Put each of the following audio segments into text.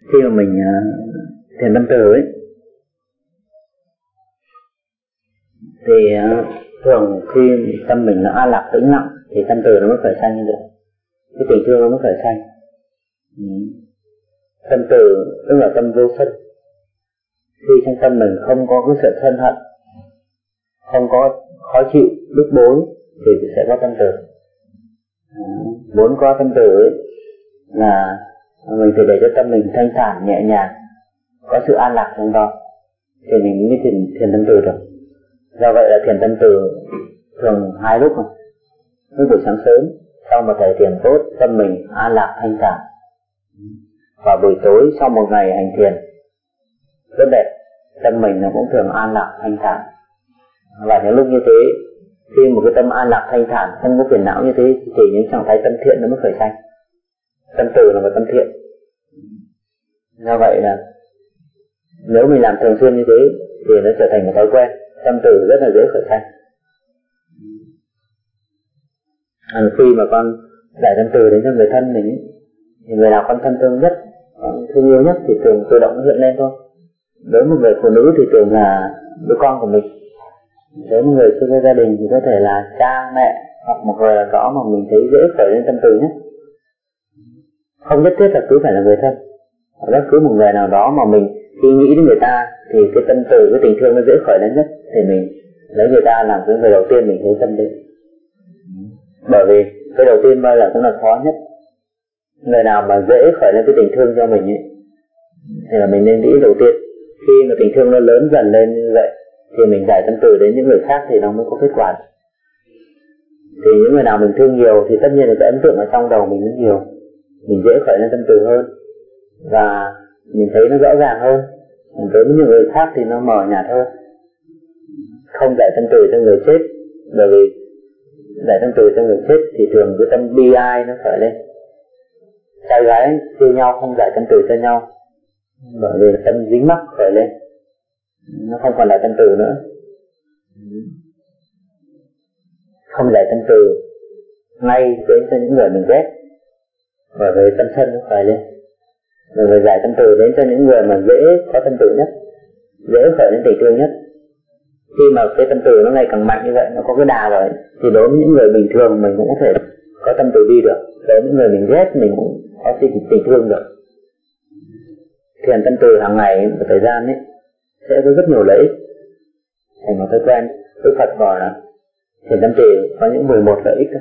Khi mà mình thiền tâm từ ấy thì thường khi tâm mình nó an lạc tĩnh lặng thì tâm từ nó mới khởi sanh như được, cái tình thương nó mới khởi sanh. Tâm từ tức là tâm vô sân. Khi trong tâm mình không có cái sự sân hận, không có khó chịu, bức bối thì sẽ có tâm từ. Muốn có tâm từ ấy là mình phải để cho tâm mình thanh thản, nhẹ nhàng, có sự an lạc trong đó thì mình mới thiền tâm từ được. Do vậy là thiền tâm từ thường hai lúc này. Lúc buổi sáng sớm sau một thời thiền tốt, tâm mình an lạc thanh thản, và buổi tối sau một ngày hành thiền rất đẹp, tâm mình nó cũng thường an lạc thanh thản. Và những lúc như thế, khi một cái tâm an lạc thanh thản, không có phiền não như thế thì những trạng thái tâm thiện nó mới khởi sanh. Tâm từ là một tâm thiện. Do vậy là nếu mình làm thường xuyên như thế thì nó trở thành một thói quen, tâm từ rất là dễ khởi sanh. Khi mà con giải tâm từ đến cho người thân mình ấy, thì người nào con thân thương nhất, thương yêu nhất thì thường tự động nó hiện lên thôi. Đối với một người phụ nữ thì thường là đứa con của mình. Đối với một người trong gia đình thì có thể là cha, mẹ, hoặc một người nào đó mà mình thấy dễ khởi lên tâm từ nhất. Không nhất thiết là cứ phải là người thân, bất cứ một người nào đó mà mình khi nghĩ đến người ta thì cái tâm từ, cái tình thương nó dễ khởi lên nhất, thì mình lấy người ta làm cái người đầu tiên mình thấy tâm đến. Bởi vì cái đầu tiên bao giờ cũng là khó nhất. Người nào mà dễ khởi lên cái tình thương cho mình ấy thì là mình nên nghĩ đầu tiên. Khi mà tình thương nó lớn dần lên như vậy thì mình giải tâm từ đến những người khác thì nó mới có kết quả. Thì những người nào mình thương nhiều thì tất nhiên là cái ấn tượng ở trong đầu mình rất nhiều, mình dễ khởi lên tâm từ hơn và mình thấy nó rõ ràng hơn. Đối với những người khác thì nó mờ nhạt hơn. Không giải tâm từ cho người chết, bởi vì giải tâm từ cho người chết thì thường cái tâm bi ai nó khởi lên. Trai gái yêu nhau không giải tâm từ cho nhau, bởi vì tâm dính mắc khởi lên, nó không còn là tâm từ nữa. Không giải tâm từ ngay đến cho những người mình ghét, bởi vì tâm sân nó khởi lên. Rồi giải tâm từ đến cho những người mà dễ có tâm từ nhất, dễ khởi lên tình thương nhất. Khi mà cái tâm từ nó ngày càng mạnh như vậy, nó có cái đà rồi, thì đối với những người bình thường mình cũng có thể có tâm từ bi được. Đối với những người mình ghét mình cũng có tình thương được. Thiền tâm từ hàng ngày một thời gian ấy sẽ có rất nhiều lợi ích, thành một thói quen. Đức Phật gọi là thiền tâm từ có những 11 lợi ích.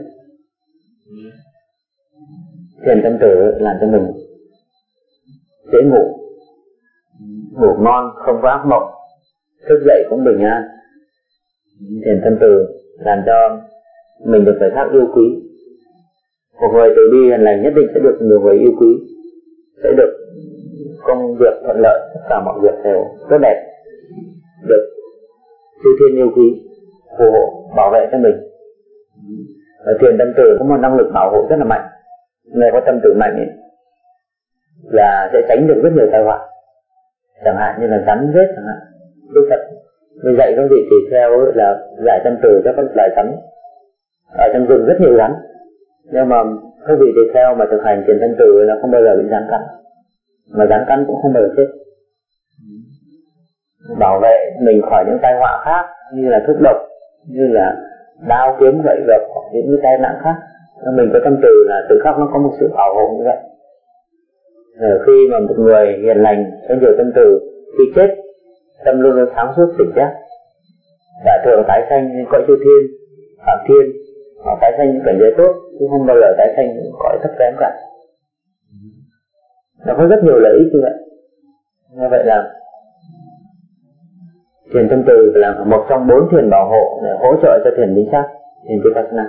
Thiền tâm từ làm cho mình dễ ngủ, ngủ ngon, không có ác mộng, thức dậy cũng bình an. Thiền tâm từ làm cho mình được người khác yêu quý. Một người từ bi hiền lành nhất định sẽ được nhiều người yêu quý, sẽ được công việc thuận lợi, tất cả mọi việc đều tốt đẹp, được chư thiên yêu quý, phù hộ, bảo vệ cho mình. Và thiền tâm từ có một năng lực bảo hộ rất là mạnh. Người có tâm từ mạnh ấy là sẽ tránh được rất nhiều tai họa, chẳng hạn như là rắn rết chẳng hạn. Đức Phật mới dạy các vị tỳ kheo là giải tâm từ cho các loài rắn. Ở trong rừng rất nhiều rắn, nhưng mà các vị tỳ kheo mà thực hành thiền tâm từ là không bao giờ bị rắn cắn, mà rắn cắn cũng không bao giờ chết. Bảo vệ mình khỏi những tai họa khác như là thuốc độc, như là đao kiếm gậy gộc, những cái tai nạn khác. Mình có tâm từ là tự khắc nó có một sự bảo hộ như vậy. Khi mà một người hiền lành có nhiều tâm từ, khi chết tâm luôn luôn sáng suốt tỉnh giác, đại thượng tái sanh lên cõi chư thiên, phạm thiên, họ tái sanh những cảnh giới tốt, chứ không bao giờ tái sanh những cõi thấp kém cả. Nó có rất nhiều lợi ích như vậy. Như vậy là thiền tâm từ là một trong 4 thiền bảo hộ để hỗ trợ cho thiền chính xác, thiền Vipassana.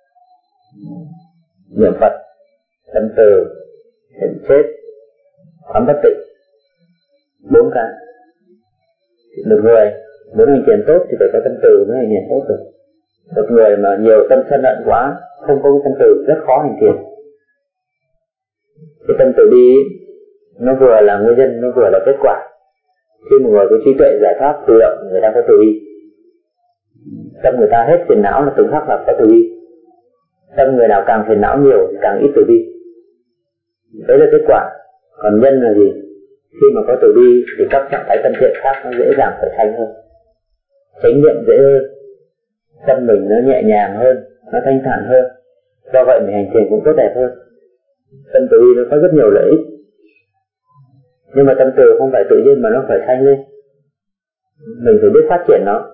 Niệm Phật, tâm từ, thiền chết, quán bất tịnh, 4 cái. Một người muốn hành thiền tốt thì phải có tâm từ mới hành thiền tốt được. Một người mà nhiều tâm sân hận quá, không có tâm từ rất khó hành thiền. Cái tâm từ bi nó vừa là nguyên nhân, nó vừa là kết quả. Khi một người có trí tuệ giải thoát tự động, người ta có từ bi. Tâm người ta hết phiền não là từng khắc là có từ bi. Tâm người nào càng phiền não nhiều thì càng ít từ bi. Đấy là kết quả. Còn nhân là gì? Khi mà có từ bi thì các trạng thái tâm thiện khác nó dễ dàng khởi sanh hơn, chánh niệm dễ hơn, tâm mình nó nhẹ nhàng hơn, nó thanh thản hơn. Do vậy mình hành thiền cũng tốt đẹp hơn. Tâm từ bi nó có rất nhiều lợi ích, nhưng mà tâm từ không phải tự nhiên mà nó khởi sanh lên, mình phải biết phát triển nó.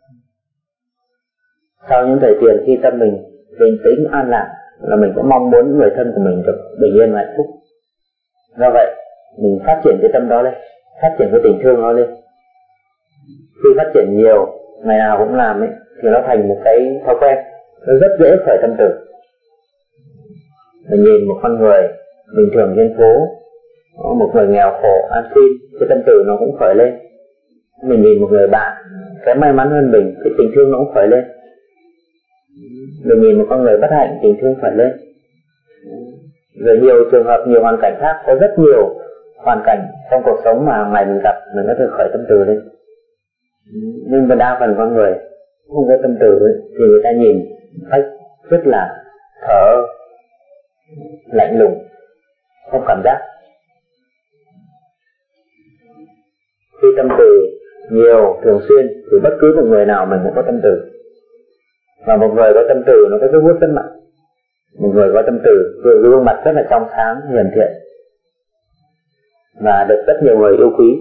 Sau những thời tiền khi tâm mình bình tĩnh an lạc là mình cũng mong muốn người thân của mình được bình yên và hạnh phúc. Do vậy mình phát triển cái tâm đó lên, phát triển cái tình thương đó lên. Khi phát triển nhiều, ngày nào cũng làm ấy, thì nó thành một cái thói quen, nó rất dễ khởi tâm từ. Mình nhìn một con người bình thường trên phố, một người nghèo khổ ăn xin, cái tâm từ nó cũng khởi lên. Mình nhìn một người bạn kém may mắn hơn mình, cái tình thương nó cũng khởi lên. Mình nhìn một con người bất hạnh, tình thương khởi lên. Rồi nhiều trường hợp, nhiều hoàn cảnh khác, có rất nhiều hoàn cảnh trong cuộc sống mà hàng ngày mình gặp, mình có thể khởi tâm từ lên. Nhưng mà đa phần con người không có tâm từ ấy, thì người ta nhìn cách rất là thở lạnh lùng, không cảm giác. Khi tâm từ nhiều, thường xuyên thì bất cứ một người nào mình cũng có tâm từ. Và một người có tâm từ nó có sức hút rất mạnh. Một người có tâm từ gương mặt rất là trong sáng, hiền thiện và được rất nhiều người yêu quý.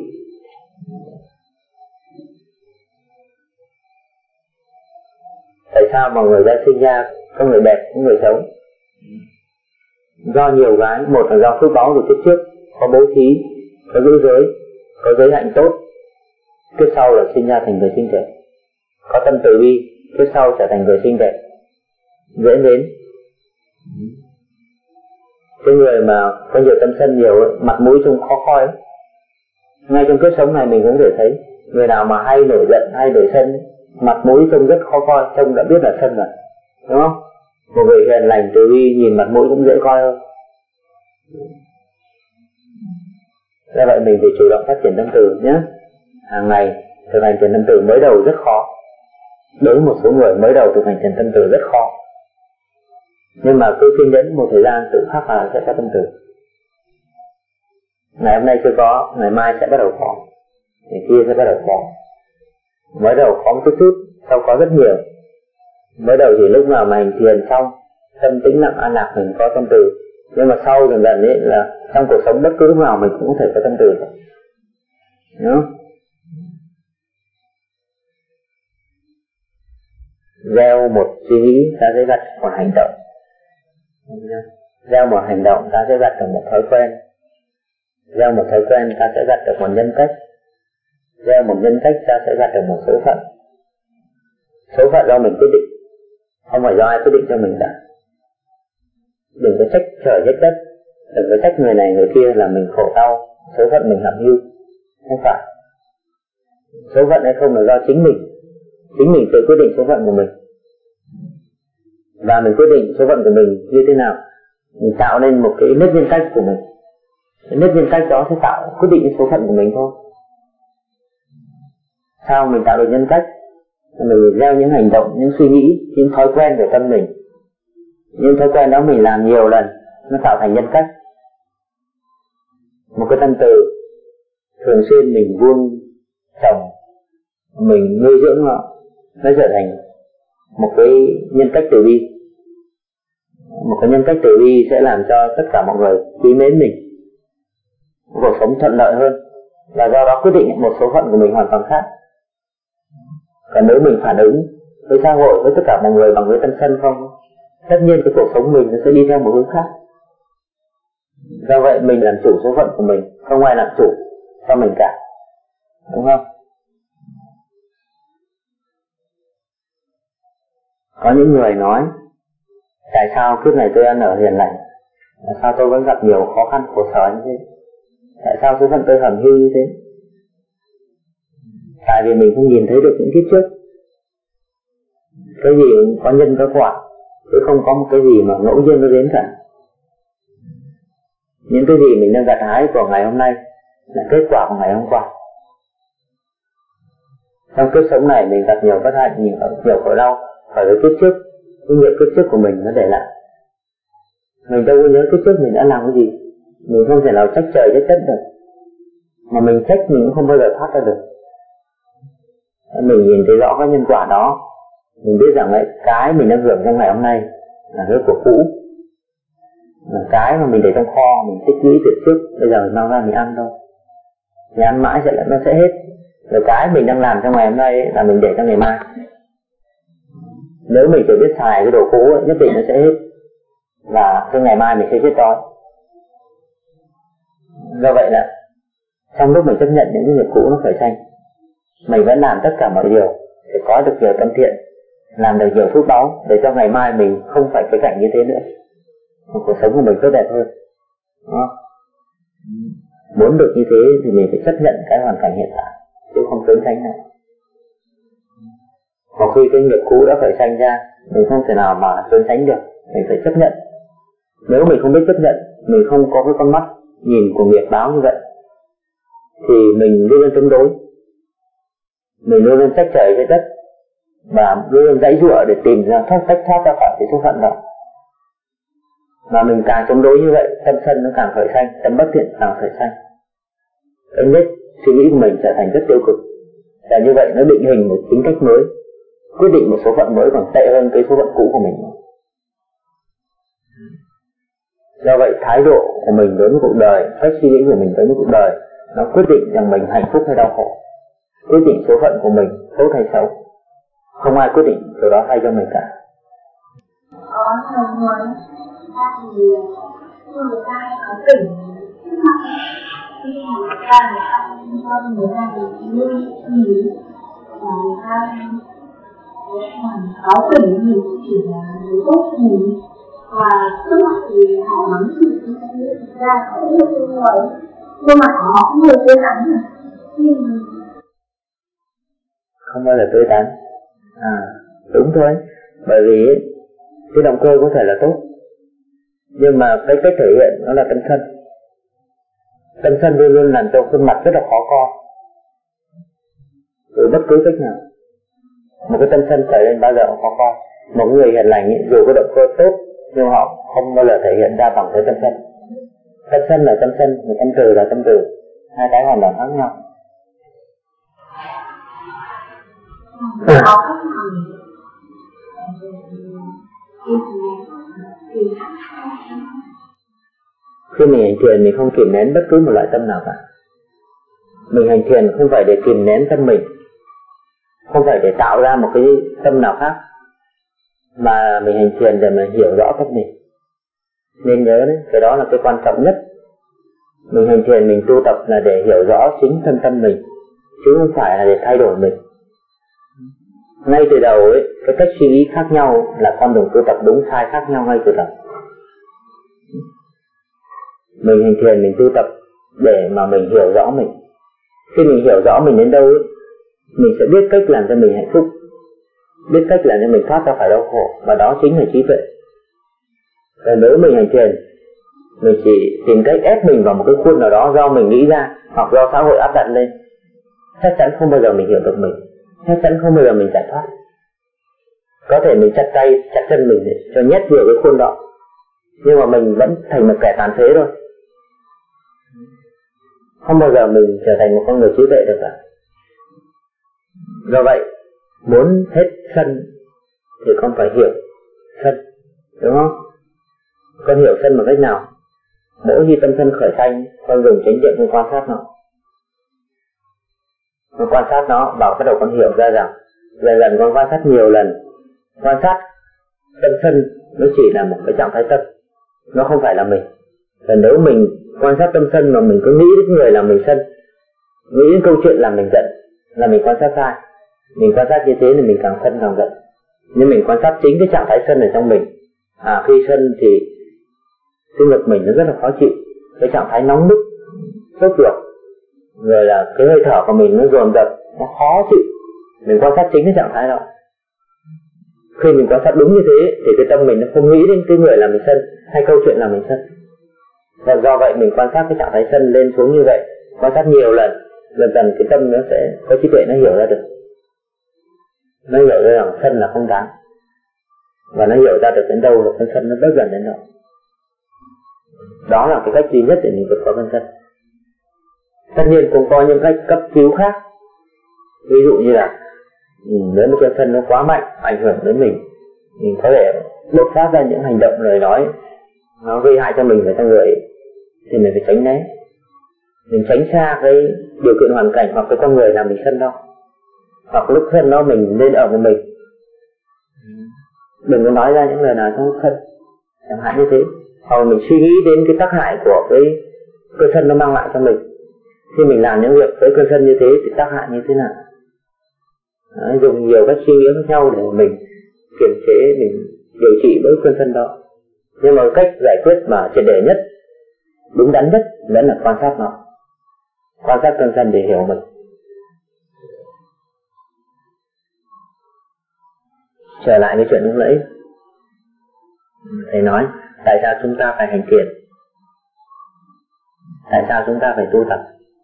Tại sao mà người ta sinh ra có người đẹp, có người xấu? Do nhiều cái, một là do phước báu từ kiếp trước, có bố thí, có giữ giới, có giới hạnh tốt, kiếp sau là sinh ra thành người xinh đẹp. Có tâm từ bi, kiếp sau trở thành người xinh đẹp, dễ mến. Cái người mà có nhiều tâm sân nhiều, mặt mũi trông khó coi, ngay trong kiếp sống này mình cũng thể thấy người nào mà hay nổi giận, hay nổi sân, mặt mũi trông rất khó coi, trông đã biết là sân rồi, đúng không? Một người hiền lành từ bi nhìn mặt mũi cũng dễ coi hơn. Do vậy mình phải chủ động phát triển tâm từ nhé. Hàng ngày thực hành thiền tâm từ mới đầu rất khó. Đối với một số người mới đầu thực hành thiền tâm từ rất khó, nhưng mà cứ kiên nhẫn một thời gian tự khắc là sẽ có tâm từ. Ngày hôm nay chưa có, ngày mai sẽ bắt đầu có, ngày kia sẽ bắt đầu có. Mới đầu có một chút, sau có rất nhiều. Mới đầu thì lúc nào mà hành thiền xong, tâm tĩnh lặng an lạc mình có tâm từ. Nhưng mà sau dần dần ấy là trong cuộc sống bất cứ lúc nào mình cũng có thể có tâm từ. Đúng không? Gieo một suy nghĩ ta sẽ gặt một hành động. Gieo một hành động ta sẽ gặt được một thói quen. Gieo một thói quen ta sẽ gặt được một nhân cách. Gieo một nhân cách ta sẽ gặt được một số phận. Số phận do mình quyết định, không phải do ai quyết định cho mình cả. Đừng có trách trời trách đất, đừng có trách người này người kia là mình khổ đau, số phận mình hẩm hiu. Không phải. Số phận hay không là do chính mình tự quyết định số phận của mình. Và mình quyết định số phận của mình như thế nào, mình tạo nên một cái nếp nhân cách của mình. Cái nếp nhân cách đó sẽ tạo quyết định số phận của mình thôi. Sao mình tạo được nhân cách? Mình gieo những hành động, những suy nghĩ, những thói quen của tâm mình. Những thói quen đó mình làm nhiều lần, nó tạo thành nhân cách. Một cái tâm từ thường xuyên mình vuông trồng, mình nuôi dưỡng nó trở thành một cái nhân cách từ bi. Một cái nhân cách từ bi sẽ làm cho tất cả mọi người quý mến mình, cuộc sống thuận lợi hơn, và do đó quyết định một số phận của mình hoàn toàn khác. Còn nếu mình phản ứng với xã hội, với tất cả mọi người bằng với tâm sân không, tất nhiên cái cuộc sống mình nó sẽ đi theo một hướng khác. Do vậy mình làm chủ số phận của mình, không ai làm chủ cho mình cả, đúng không? Có những người nói, tại sao kiếp này tôi ăn ở hiền lành, tại sao tôi vẫn gặp nhiều khó khăn khổ sở như thế, tại sao số phận tôi hẩm hiu như thế? Tại vì mình không nhìn thấy được những kiếp trước. Cái gì cũng có nhân có quả, chứ không có một cái gì mà ngẫu nhiên nó đến cả. Những cái gì mình đang gặt hái của ngày hôm nay là kết quả của ngày hôm qua. Trong kiếp sống này mình gặp nhiều bất hạnh, nhiều khổ đau bởi vì kiếp trước, cái nghiệp kiếp trước của mình nó để lại. Mình đâu có nhớ kiếp trước mình đã làm cái gì, mình không thể nào trách trời trách đất được. mà mình trách mình cũng không bao giờ thoát ra được. Mình nhìn thấy rõ cái nhân quả đó, mình biết rằng ấy, cái mình đang hưởng trong ngày hôm nay là cái của cũ, là cái mà mình để trong kho, mình tích lũy từ trước, bây giờ mình mang ra mình ăn thôi, mình ăn mãi nó sẽ hết. Rồi cái mình đang làm trong ngày hôm nay ấy, là mình để cho ngày mai. Nếu mình chỉ biết xài cái đồ cũ ấy, nhất định nó sẽ hết, và cái ngày mai mình sẽ chết đói. Do vậy là trong lúc mình chấp nhận những cái nghiệp cũ nó khởi sanh, mình vẫn làm tất cả mọi điều để có được nhiều tâm thiện, làm được nhiều phước báu, để cho ngày mai mình không phải cái cảnh như thế nữa, cuộc sống của mình tốt đẹp hơn. Đó. Muốn được như thế thì mình phải chấp nhận cái hoàn cảnh hiện tại, chứ không trốn tránh nữa. Một khi cái nghiệp cũ đã khởi sanh ra, mình không thể nào mà trốn tránh được, mình phải chấp nhận. Nếu mình không biết chấp nhận, mình không có cái con mắt nhìn của nghiệp báo như vậy, thì mình luôn luôn chống đối, mình luôn luôn trách trời trách đất, và luôn luôn giãy giụa để tìm ra cách thoát ra khỏi cái số phận đó. Mà mình càng chống đối như vậy, tâm sân nó càng khởi sanh, tâm bất thiện càng khởi sanh. Cái nhất suy nghĩ của mình trở thành rất tiêu cực, và như vậy nó định hình một tính cách mới, quyết định một số phận mới còn tệ hơn cái số phận cũ của mình. Do vậy thái độ của mình đối với cuộc đời, cách suy nghĩ của mình đối với cuộc đời, nó quyết định rằng mình hạnh phúc hay đau khổ, quyết định số phận của mình tốt hay xấu. Không ai quyết định điều đó thay cho mình cả. Có nhiều người ta thì người ta có tỉnh khi mà người ta cho người ta thì nuôi nghĩ và người ta có tỉnh thì cũng chỉ là điều tốt cho mình, và trước mặt thì họ mắng chửi chúng ta, thực ra họ rất là thương người, nhưng mà họ cũng hơi tươi tắn không bao giờ tươi tắn. Đúng thôi, bởi vì cái động cơ có thể là tốt, nhưng mà cái cách thể hiện nó là tâm sân. Tâm sân luôn luôn làm cho khuôn mặt rất là khó coi, từ bất cứ cách nào. Một cái tâm sân khởi lên bao giờ cũng khó coi. Một người hiền lành dù có động cơ tốt, nhưng họ không bao giờ thể hiện ra bằng cái tâm sân. Tâm sân là tâm sân, và tâm từ là tâm từ, hai cái hoàn toàn khác nhau. Khi mình hành thiền, mình không kìm nén bất cứ một loại tâm nào cả. Mình hành thiền không phải để kìm nén tâm mình, không phải để tạo ra một cái tâm nào khác, mà mình hành thiền để mình hiểu rõ tâm mình. Nên nhớ đấy, cái đó là cái quan trọng nhất. Mình hành thiền, mình tu tập là để hiểu rõ chính thân tâm mình, chứ không phải là để thay đổi mình. Ngay từ đầu ấy, cái cách suy nghĩ khác nhau là con đường tu tập đúng sai khác nhau ngay từ đầu. Mình hành thiền, mình tu tập để mà mình hiểu rõ mình. Khi mình hiểu rõ mình đến đâu ấy, mình sẽ biết cách làm cho mình hạnh phúc, biết cách làm cho mình thoát ra khỏi đau khổ, và đó chính là trí tuệ. Còn nếu mình hành thiền, mình chỉ tìm cách ép mình vào một cái khuôn nào đó do mình nghĩ ra, hoặc do xã hội áp đặt lên, chắc chắn không bao giờ mình hiểu được mình, chắc chắn không bao giờ mình giải thoát. Có thể mình chặt tay, chặt chân mình để cho nhét vào cái khuôn đó, nhưng mà mình vẫn thành một kẻ tàn phế thôi, không bao giờ mình trở thành một con người trí tuệ được cả. Do vậy, muốn hết sân thì con phải hiểu sân, đúng không? Con hiểu sân bằng cách nào? Mỗi khi tâm sân khởi sanh, con dùng chánh niệm con quan sát nó. Con quan sát nó và bắt đầu con hiểu ra rằng dần dần con quan sát nhiều lần, quan sát tâm sân nó chỉ là một cái trạng thái tâm, nó không phải là mình. Và nếu mình quan sát tâm sân mà mình cứ nghĩ đến người làm mình sân, nghĩ đến câu chuyện làm mình giận, là mình quan sát sai. Mình quan sát như thế thì mình càng sân càng giận. Nhưng mình quan sát chính cái trạng thái sân ở trong mình. Khi sân thì cái ngực mình nó rất là khó chịu, cái trạng thái nóng bức, sốt ruột, rồi là cái hơi thở của mình nó dồn dập, nó khó chịu. Mình quan sát chính cái trạng thái đó. Khi mình quan sát đúng như thế thì cái tâm mình nó không nghĩ đến cái người làm mình sân hay câu chuyện làm mình sân. Và do vậy mình quan sát cái trạng thái sân lên xuống như vậy, quan sát nhiều lần, dần dần cái tâm nó sẽ có trí tuệ, nó hiểu ra được, nó hiểu ra rằng sân là không đáng, và nó hiểu ra được đến đâu là con sân nó bớt dần đến đâu. Đó là cái cách duy nhất để mình vượt qua con sân. Tất nhiên cũng có những cách cấp cứu khác. Ví dụ như là nếu một cơn sân nó quá mạnh, ảnh hưởng đến mình có thể bộc phát ra những hành động lời nói nó gây hại cho mình và cho người, thì mình phải tránh né. Mình tránh xa cái điều kiện hoàn cảnh hoặc cái con người làm mình sân đâu. Hoặc lúc sân nó mình nên ở một mình, đừng có nói ra những lời nào trong lúc sân, chẳng hạn như thế. Hoặc mình suy nghĩ đến cái tác hại của cái cơn sân nó mang lại cho mình. Khi mình làm những việc với cơn sân như thế thì tác hại như thế nào. Đấy, dùng nhiều cách suy nghĩ khác nhau để mình kiềm chế, mình điều trị với cơn sân đó. Nhưng mà cách giải quyết mà triệt để nhất, đúng đắn nhất vẫn là quan sát nó, quan sát cơn sân để hiểu mình. Trở lại cái chuyện lúc nãy, thầy nói tại sao chúng ta phải hành thiền, tại sao chúng ta phải tu tập.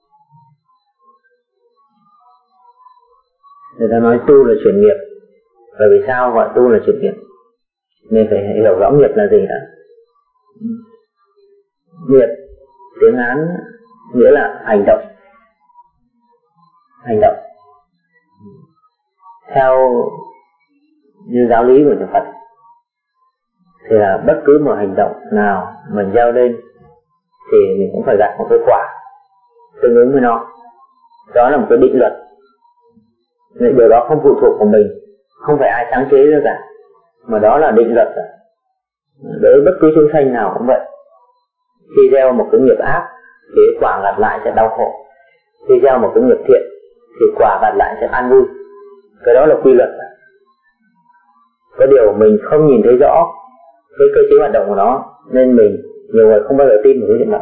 Người ta nói tu là chuyển nghiệp. Bởi vì sao gọi tu là chuyển nghiệp? Nên phải hiểu rõ nghiệp là gì đã. Nghiệp tiếng Hán nghĩa là hành động. Hành động theo như giáo lý của nhà Phật thì là bất cứ một hành động nào mình gieo lên thì mình cũng phải gặt một cái quả tương ứng với nó. Đó là một cái định luật. Điều đó không phụ thuộc vào mình, không phải ai sáng chế nữa cả, mà đó là định luật. Đối với bất cứ chúng sanh nào cũng vậy. Khi gieo một cái nghiệp ác thì quả gặt lại sẽ đau khổ. Khi gieo một cái nghiệp thiện thì quả gặt lại sẽ an vui. Cái đó là quy luật. Có điều mình không nhìn thấy rõ cái cơ chế hoạt động của nó, nên nhiều người không bao giờ tin vào cái chuyện đó.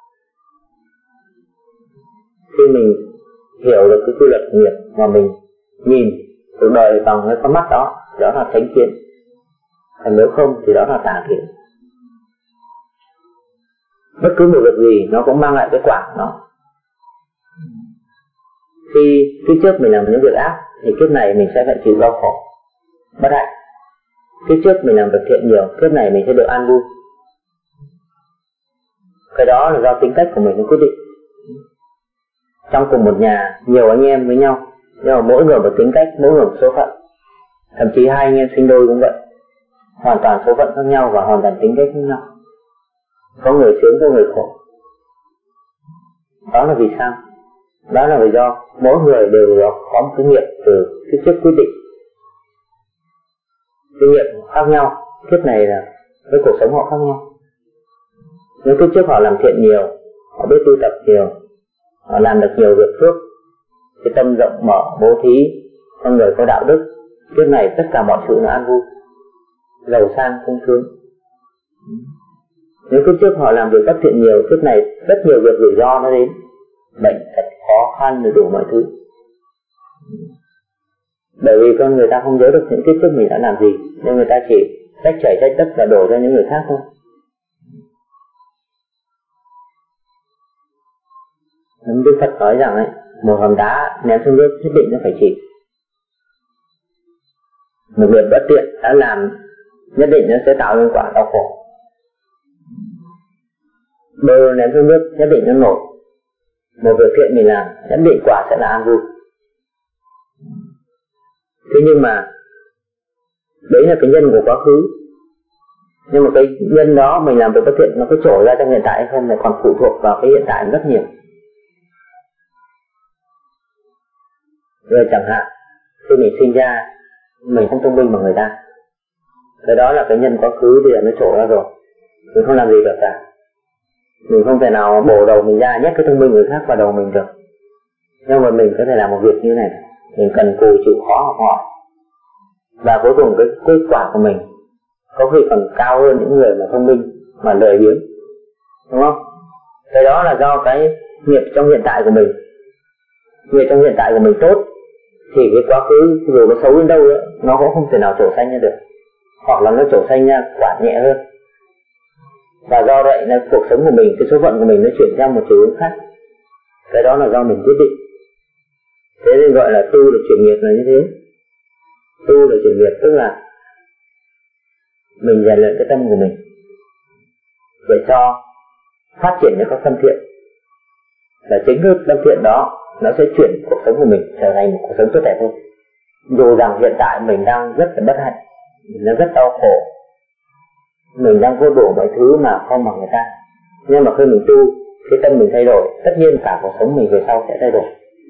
Khi mình hiểu được cái quy luật của nghiệp mà mình nhìn cuộc đời bằng cái con mắt đó, đó là chánh kiến. Còn nếu không thì đó là tà kiến. Bất cứ một việc gì nó cũng mang lại cái quả của nó. Khi kiếp trước mình làm những việc ác thì kiếp này mình sẽ phải chịu đau khổ, bất hạnh. Kiếp trước mình làm việc thiện nhiều, kiếp này mình sẽ được an vui. Cái đó là do tính cách của mình nó quyết định. Trong cùng một nhà, nhiều anh em với nhau, nhưng mà mỗi người một tính cách, mỗi người một số phận. Thậm chí hai anh em sinh đôi cũng vậy, hoàn toàn số phận khác nhau và hoàn toàn tính cách khác nhau. Có người sướng, có người khổ. Đó là vì sao? Đó là vì do mỗi người đều có một cái nghiệp từ kiếp trước quyết định. Cái nghiệp khác nhau, kiếp này là cái cuộc sống họ khác nhau. Nếu kiếp trước họ làm thiện nhiều, họ biết tu tập nhiều, họ làm được nhiều việc phước, cái tâm rộng mở, bố thí, con người có đạo đức, kiếp này tất cả mọi sự nó an vui, giàu sang sung sướng. Nếu kiếp trước họ làm việc bất thiện nhiều, kiếp này rất nhiều việc rủi ro nó đến, bệnh tật khó khăn rồi đủ mọi thứ. Bởi vì con người ta không nhớ được những kiếp trước mình đã làm gì, nên người ta chỉ trách chảy trách tất và đổ cho những người khác thôi. Đức Phật nói rằng ấy, một hòn đá ném xuống nước nhất định nó phải chìm. Một việc bất thiện đã làm nhất định nó sẽ tạo nên quả đau khổ. Bơ ném xuống nước nhất định nó nổi. Một việc thiện mình làm nhất định quả sẽ là an vui. Thế nhưng mà đấy là cái nhân của quá khứ. Nhưng mà cái nhân đó mình làm việc bất thiện nó có trổ ra trong hiện tại hay không là còn phụ thuộc vào cái hiện tại rất nhiều. Rồi chẳng hạn khi mình sinh ra mình không thông minh bằng người ta, cái đó là cái nhân quá khứ bây giờ nó trổ ra rồi, mình không làm gì được cả. Mình không thể nào bổ đầu mình ra nhét cái thông minh người khác vào đầu mình được. Nhưng mà mình có thể làm một việc như này, mình cần cù chịu khó học hỏi, và cuối cùng cái kết quả của mình có khi còn cao hơn những người mà thông minh mà lười biếng, đúng không? Cái đó là do cái nghiệp trong hiện tại của mình. Nghiệp trong hiện tại của mình tốt thì cái quá khứ dù nó xấu đến đâu ấy, nó cũng không thể nào trổ xanh ra được, hoặc là nó trổ xanh ra quả nhẹ hơn. Và do vậy là cuộc sống của mình, cái số phận của mình nó chuyển sang một chiều hướng khác. Cái đó là do mình quyết định. Thế nên gọi là tu là chuyển nghiệp là như thế. Tu là chuyển nghiệp tức là mình rèn luyện cái tâm của mình để cho phát triển những các tâm thiện. Và chính cái tâm thiện đó nó sẽ chuyển cuộc sống của mình trở thành một cuộc sống tốt đẹp hơn. Dù rằng hiện tại mình đang rất là bất hạnh, mình đang rất đau khổ, mình đang vô đủ mọi thứ mà không bằng người ta, nhưng mà khi mình tu, cái tâm mình thay đổi, tất nhiên cả cuộc sống mình về sau sẽ thay đổi.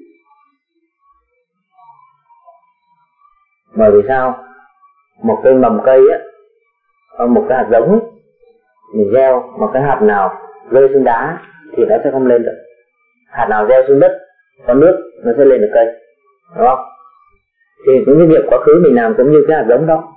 Bởi vì sao? Một cây mầm cây á, một cái hạt giống ấy, mình gieo một cái hạt nào rơi xuống đá thì nó sẽ không lên được. Hạt nào gieo xuống đất có nước nó sẽ lên được cây, đúng không? Thì những cái việc quá khứ mình làm cũng như cái hạt giống đó,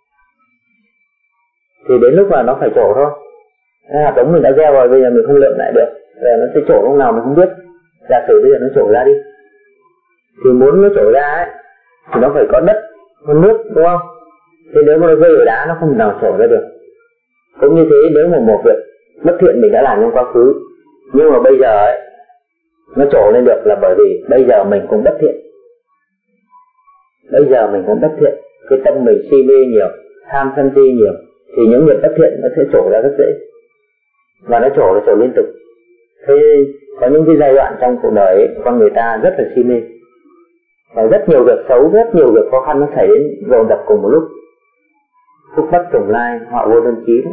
thì đến lúc là nó phải trổ thôi. Cái hạt giống mình đã gieo rồi, bây giờ mình không lượm lại được, rồi nó sẽ trổ lúc nào mình không biết. Giả sử bây giờ nó trổ ra đi, thì muốn nó trổ ra ấy, thì nó phải có đất, có nước, đúng không? Thế nếu mà nó rơi ở đá nó không thể nào trổ ra được. Cũng như thế, nếu mà một việc bất thiện mình đã làm trong quá khứ, nhưng mà bây giờ ấy, nó trổ lên được là bởi vì bây giờ mình cũng bất thiện. Bây giờ mình cũng bất thiện, cái tâm mình si mê nhiều, tham sân si nhiều, thì những việc bất thiện nó sẽ trổ ra rất dễ. Và nó trổ liên tục. Thế có những cái giai đoạn trong cuộc đời ấy, con người ta rất là si mê, và rất nhiều việc xấu, rất nhiều việc khó khăn nó xảy đến dồn dập cùng một lúc. Phúc bất trùng lai, họa vô đơn chí đó.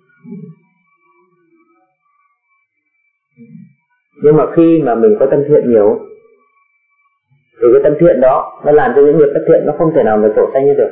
Nhưng mà khi mà mình có tâm thiện nhiều, thì cái tâm thiện đó nó làm cho những nghiệp bất thiện nó không thể nào mà trổ sanh được,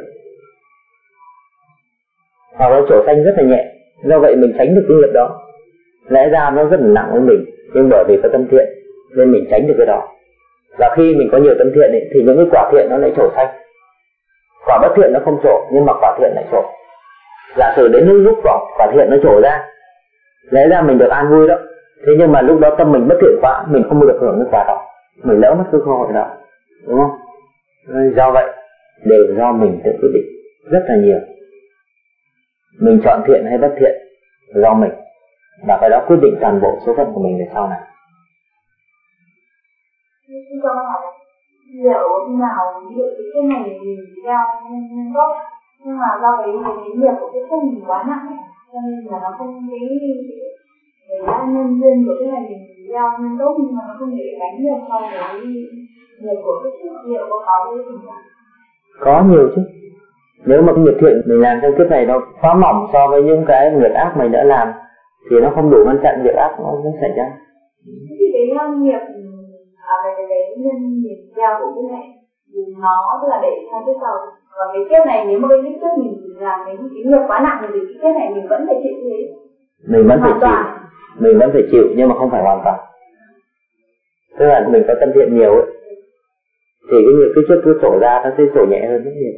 hoặc nó trổ sanh rất là nhẹ. Do vậy mình tránh được cái nghiệp đó. Lẽ ra nó rất là nặng với mình, nhưng bởi vì có tâm thiện nên mình tránh được cái đó. Và khi mình có nhiều tâm thiện ấy, thì những cái quả thiện nó lại trổ sanh. Quả bất thiện nó không trổ, nhưng mà quả thiện lại trổ. Giả sử đến lúc quả thiện nó trổ ra, lẽ ra mình được an vui đó, thế nhưng mà lúc đó tâm mình bất thiện quá, mình không được hưởng cái quả đó, mình lỡ mất cái cơ hội đó, đúng không? Do vậy đều do mình tự quyết định rất là nhiều. Mình chọn thiện hay bất thiện do mình, và cái đó quyết định toàn bộ số phận của mình về sau này. Liệu khi nào ví dụ cái này mình gieo nên tốt, nhưng mà do cái nghiệp của cái thân mình quá nặng ấy, cho nên là nó không cái nhân duyên của cái này mình gieo nên tốt, nhưng mà nó không thể gánh được so với nghiệp của cái sức. Liệu có cái tình trạng? Có nhiều chứ. Nếu mà cái nghiệp thiện mình làm trong kiếp này nó quá mỏng so với những cái nghiệp ác mình đã làm, thì nó không đủ ngăn chặn việc ác nó xảy ra. Thì cái nghiệp cái nhân nghiệp gieo của cái này thì nó là để sang kiếp sau. Còn cái kiếp này nếu mà cái kiếp trước mình làm cái nghiệp quá nặng thì cái kiếp này mình vẫn phải chịu thế. Mình vẫn phải chịu, nhưng mà không phải hoàn toàn. Tức là mình có tâm thiện nhiều ấy, thì cái nghiệp kiếp trước cứ trổ ra nó sẽ trổ nhẹ hơn rất nhiều.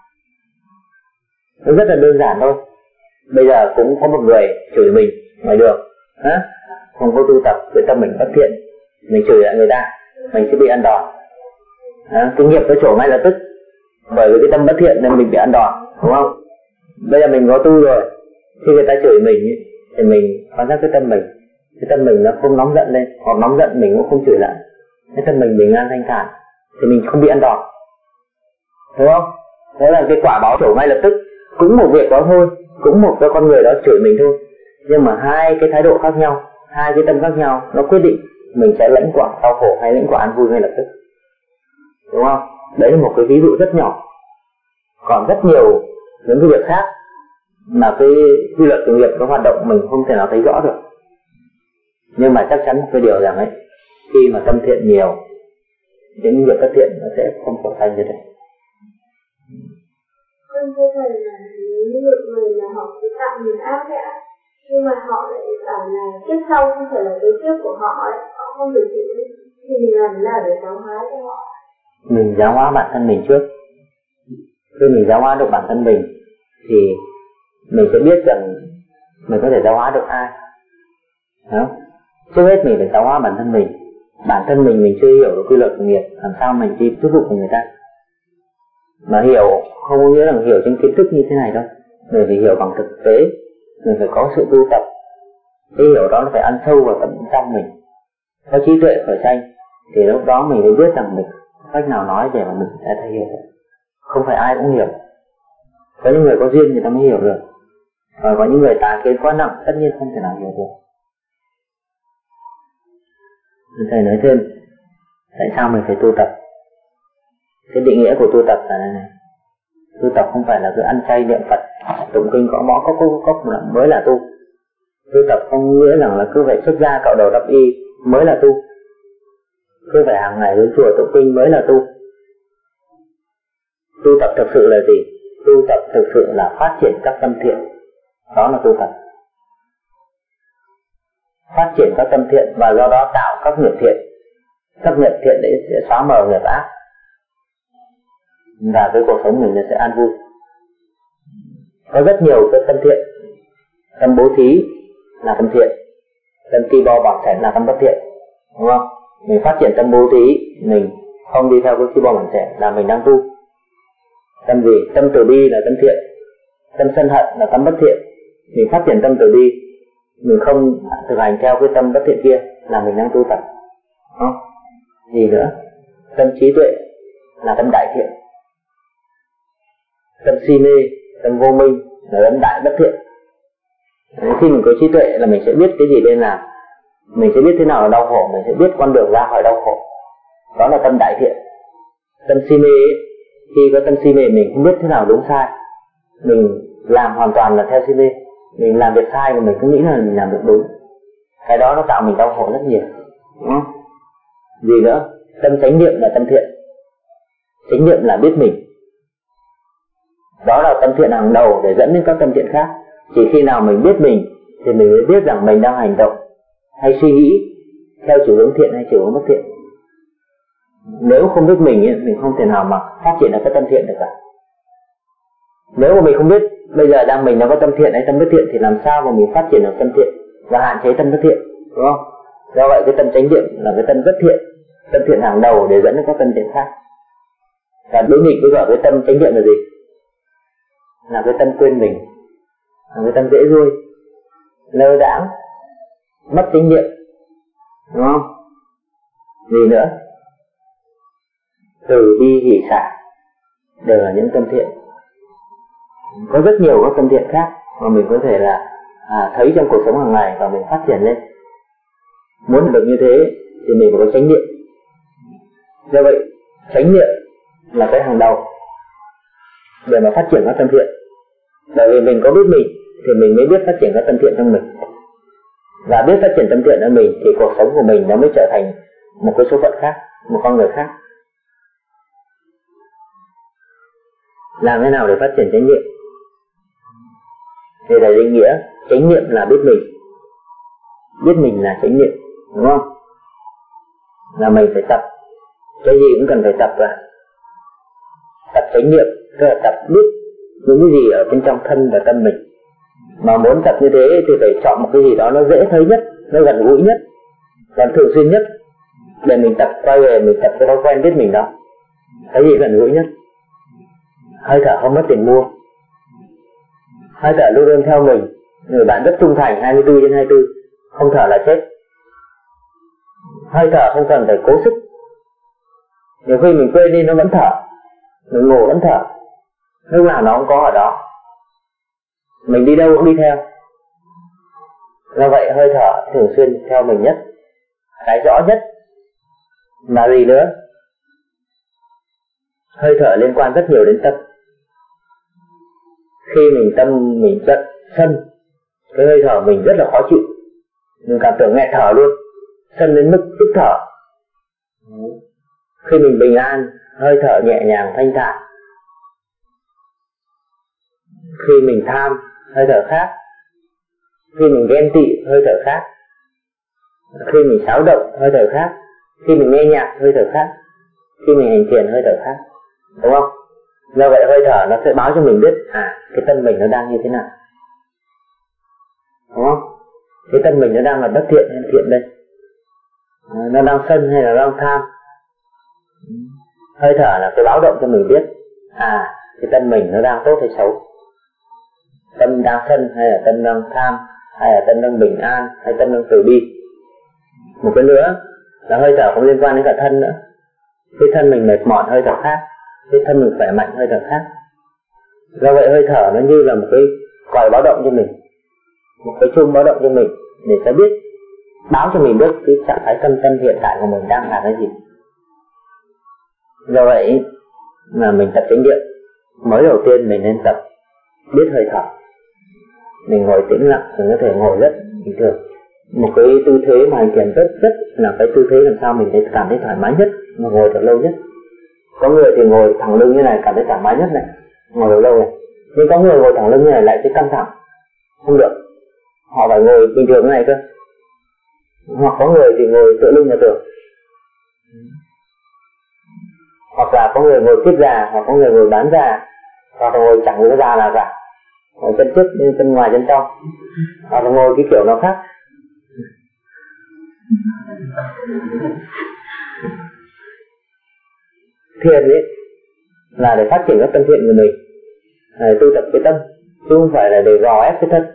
Nó rất là đơn giản thôi. Bây giờ cũng có một người chửi mình ngoài đường, không có tu tập, cái tâm mình bất thiện, mình chửi lại người ta, mình sẽ bị ăn đòn. Cái nghiệp nó trổ ngay lập tức, bởi vì cái tâm bất thiện nên mình bị ăn đòn, đúng không? Bây giờ mình có tu rồi, khi người ta chửi mình thì mình quan sát cái tâm mình nó không nóng giận lên, hoặc nóng giận mình cũng không chửi lại, cái tâm mình bình an thanh thản, thì mình không bị ăn đòn, đúng không? Đó là cái quả báo trổ ngay lập tức. Cũng một việc đó thôi, cũng một cái con người đó chửi mình thôi, nhưng mà hai cái thái độ khác nhau, hai cái tâm khác nhau, nó quyết định mình sẽ lãnh quả đau khổ hay lãnh quả an vui ngay lập tức, đúng không? Đấy là một cái ví dụ rất nhỏ. Còn rất nhiều những cái việc khác mà cái quy luật của nghiệp nó hoạt động mình không thể nào thấy rõ được. Nhưng mà chắc chắn một cái điều rằng ấy, khi mà tâm thiện nhiều, những việc bất thiện nó sẽ không trổ sanh như thế. Con thưa thầy là những người là họ cũng tạo nghiệp ác ạ, nhưng mà họ lại bảo là kiếp sau không phải là cái kiếp của họ ấy, họ không được chịu, thì mình làm thế nào để giáo hóa cho họ? Mình giáo hóa bản thân mình trước. Khi mình giáo hóa được bản thân mình thì mình sẽ biết rằng mình có thể giáo hóa được ai. Trước hết mình phải giáo hóa bản thân mình. Bản thân mình chưa hiểu được quy luật của nghiệp, làm sao mình đi thuyết phục người ta. Mà hiểu không có nghĩa là hiểu trên kiến thức như thế này đâu, mình phải hiểu bằng thực tế, mình phải có sự tu tập. Cái hiểu đó nó phải ăn sâu vào tận trong mình, có trí tuệ khởi sanh, thì lúc đó mình mới biết rằng mình cách nào nói để mà mình sẽ thấy hiểu được. Không phải ai cũng hiểu, có những người có duyên người ta mới hiểu được, và có những người tà kiến quá nặng tất nhiên không thể nào hiểu được. Thầy nói thêm, tại sao mình phải tu tập? Cái định nghĩa của tu tập là này. Tu tập không phải là cứ ăn chay niệm Phật, tụng kinh gõ mõ cốc mới là tu. Tu tập không nghĩa rằng là cứ phải xuất gia cạo đầu đắp y mới là tu. Cứ phải hàng ngày đến chùa tụng kinh mới là tu. Tu tập thực sự là gì? Tu tập thực sự là phát triển các tâm thiện. Đó là tu tập. Phát triển các tâm thiện và do đó tạo các nghiệp thiện. Các nghiệp thiện đấy sẽ xóa mờ nghiệp ác. Và cái cuộc sống mình nó sẽ an vui. Có rất nhiều cái tâm thiện. Tâm bố thí là tâm thiện. Tâm ki bo bằng sẻn là tâm bất thiện. Đúng không? Mình phát triển tâm bố thí, mình không đi theo cái ki bo bằng sẻn là mình đang tu. Tâm gì? Tâm từ bi là tâm thiện. Tâm sân hận là tâm bất thiện. Mình phát triển tâm từ bi, mình không thực hành theo cái tâm bất thiện kia là mình đang tu tập. Không? Gì nữa? Tâm trí tuệ là tâm đại thiện. Tâm si mê, tâm vô minh là tâm đại bất thiện. Khi mình có trí tuệ là mình sẽ biết cái gì nên làm, mình sẽ biết thế nào là đau khổ, mình sẽ biết con đường ra khỏi đau khổ. Đó là tâm đại thiện. Tâm si mê ấy, khi có tâm si mê mình không biết thế nào đúng sai, mình làm hoàn toàn là theo si mê, mình làm việc sai và mình cứ nghĩ là mình làm việc đúng. Cái đó nó tạo mình đau khổ rất nhiều. Đúng không? Gì nữa? Tâm chánh niệm là tâm thiện. Chánh niệm là biết mình. Đó là tâm thiện hàng đầu để dẫn đến các tâm thiện khác. Chỉ khi nào mình biết mình thì mình mới biết rằng mình đang hành động hay suy nghĩ theo chiều hướng thiện hay chiều hướng bất thiện. Nếu không biết mình ấy, mình không thể nào mà phát triển được cái tâm thiện được cả. Nếu mà mình không biết bây giờ mình đang có tâm thiện hay tâm bất thiện thì làm sao mà mình phát triển được tâm thiện và hạn chế tâm bất thiện, đúng không? Do vậy cái tâm chánh niệm là cái tâm rất thiện, tâm thiện hàng đầu để dẫn đến các tâm thiện khác. Và đối nghịch với gọi cái tâm chánh niệm là gì? Là cái tâm quên mình, là cái tâm dễ ruôi, lơ đãng, mất chánh niệm, đúng không? Gì nữa? Từ bi hỷ xả đều là những tâm thiện. Có rất nhiều các tâm thiện khác mà mình có thể là thấy trong cuộc sống hàng ngày và mình phát triển lên. Muốn được như thế thì mình phải có chánh niệm. Do vậy chánh niệm là cái hàng đầu để mà phát triển các tâm thiện. Bởi vì mình có biết mình thì mình mới biết phát triển các tâm thiện trong mình. Và biết phát triển tâm thiện ở mình thì cuộc sống của mình nó mới trở thành một cái số phận khác, một con người khác. Làm thế nào để phát triển chánh niệm? Thì thầy định nghĩa chánh niệm là biết mình. Biết mình là chánh niệm, đúng không? Là mình phải tập. Cái gì cũng cần phải tập ra. Tập chánh niệm, tức là tập biết những cái gì ở bên trong thân và tâm mình. Mà muốn tập như thế thì phải chọn một cái gì đó nó dễ thấy nhất, nó gần gũi nhất, và thường xuyên nhất để mình tập, quay về mình tập cái thói quen biết mình đó. Cái gì gần gũi nhất? Hơi thở không mất tiền mua. Hơi thở luôn luôn theo mình. Người bạn rất trung thành 24/24, không thở là chết. Hơi thở không cần phải cố sức. Nhiều khi mình quên đi nó vẫn thở, mình ngủ vẫn thở, lúc nào nó cũng có ở đó. Mình đi đâu cũng đi theo. Do vậy hơi thở thường xuyên theo mình nhất. Cái rõ nhất là gì nữa? Hơi thở liên quan rất nhiều đến tâm. Khi mình giận, sân, cái hơi thở mình rất là khó chịu, mình cảm tưởng nghẹt thở luôn, sân đến mức tức thở. Khi mình bình an, hơi thở nhẹ nhàng thanh thản. Khi mình tham, hơi thở khác. Khi mình ghen tị, hơi thở khác. Khi mình xáo động, hơi thở khác. Khi mình nghe nhạc, hơi thở khác. Khi mình hành thiền, hơi thở khác. Đúng không? Do vậy hơi thở nó sẽ báo cho mình biết cái tâm mình nó đang như thế nào. Đúng không? Cái tâm mình nó đang là bất thiện hay thiện đây? Nó đang sân hay là đang tham? Hơi thở là cái báo động cho mình biết cái tâm mình nó đang tốt hay xấu. Tâm đang sân hay là tâm đang tham, hay là tâm đang bình an, hay tâm đang từ bi. Một cái nữa là hơi thở cũng liên quan đến cả thân nữa. Cái thân mình mệt mỏi hơi thở khác, cái thân mình khỏe mạnh hơi thở khác. Do vậy hơi thở nó như là một cái còi báo động cho mình, một cái chuông báo động cho mình để ta biết báo cho mình biết cái trạng thái tâm hiện tại của mình đang là cái gì. Do vậy mà mình tập chánh niệm, mới đầu tiên mình nên tập biết hơi thở. Mình ngồi tĩnh lặng, mình có thể ngồi rất bình thường. Một cái tư thế mà hành thiền rất là cái tư thế làm sao mình thấy cảm thấy thoải mái nhất, mà ngồi được lâu nhất. Có người thì ngồi thẳng lưng như này cảm thấy thoải mái nhất này, ngồi được lâu này. Nhưng có người ngồi thẳng lưng như này lại thấy căng thẳng, không được. Họ phải ngồi bình thường như này cơ. Hoặc có người thì ngồi tựa lưng vào tường, hoặc là có người ngồi kiết già, hoặc có người ngồi bán già, hoặc là ngồi chẳng có già nào cả, ngồi chân trước, chân ngoài, chân trong, hoặc là ngồi cái kiểu nào khác. Thiền ấy là để phát triển các tâm thiện của mình, để tu tập cái tâm, chứ không phải là để gò ép cái thân.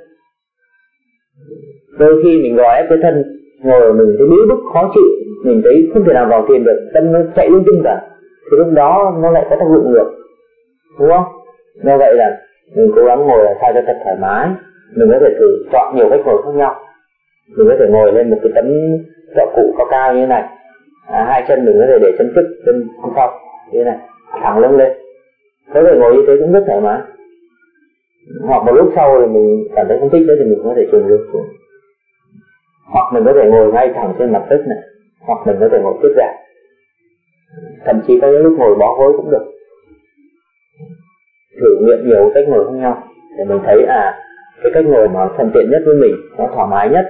Đôi khi mình gò ép cái thân, ngồi mình thấy bứt bức khó chịu, mình thấy không thể nào vào thiền được, tâm nó chạy lung tung cả, thì lúc đó nó lại có tác dụng ngược, đúng không? Do vậy là mình cố gắng ngồi làm sao cho thật thoải mái. Mình có thể thử chọn nhiều cách ngồi khác nhau. Mình có thể ngồi lên một cái tấm chọ cụ cao cao như thế này, hai chân mình có thể để chân trước, chân sau như thế này, thẳng lưng lên. Có thể ngồi như thế cũng rất thoải mái. Hoặc một lúc sau thì mình cảm thấy không thích nữa thì mình có thể chùm lưng xuống. Hoặc mình có thể ngồi ngay thẳng trên mặt đất này, hoặc mình có thể ngồi kiết già. Thậm chí có những lúc ngồi bó gối cũng được. Thử nghiệm nhiều cách ngồi khác nhau để mình thấy cái cách ngồi mà thuận tiện nhất với mình, nó thoải mái nhất.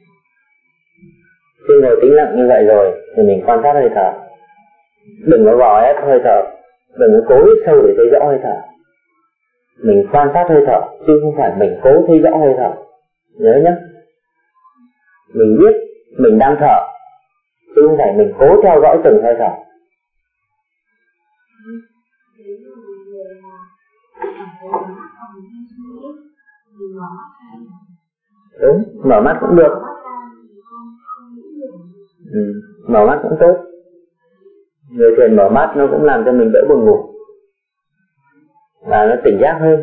Khi ngồi tĩnh lặng như vậy rồi thì mình quan sát hơi thở. Đừng có gò ép hơi thở, đừng có cố hít sâu để thấy rõ hơi thở. Mình quan sát hơi thở chứ không phải mình cố thấy rõ hơi thở. Nhớ nhé, mình biết mình đang thở chứ không phải mình cố theo dõi từng hơi thở. Đúng, mở mắt cũng được. Mở mắt cũng tốt. Người thiền mở mắt nó cũng làm cho mình đỡ buồn ngủ và nó tỉnh giác hơn.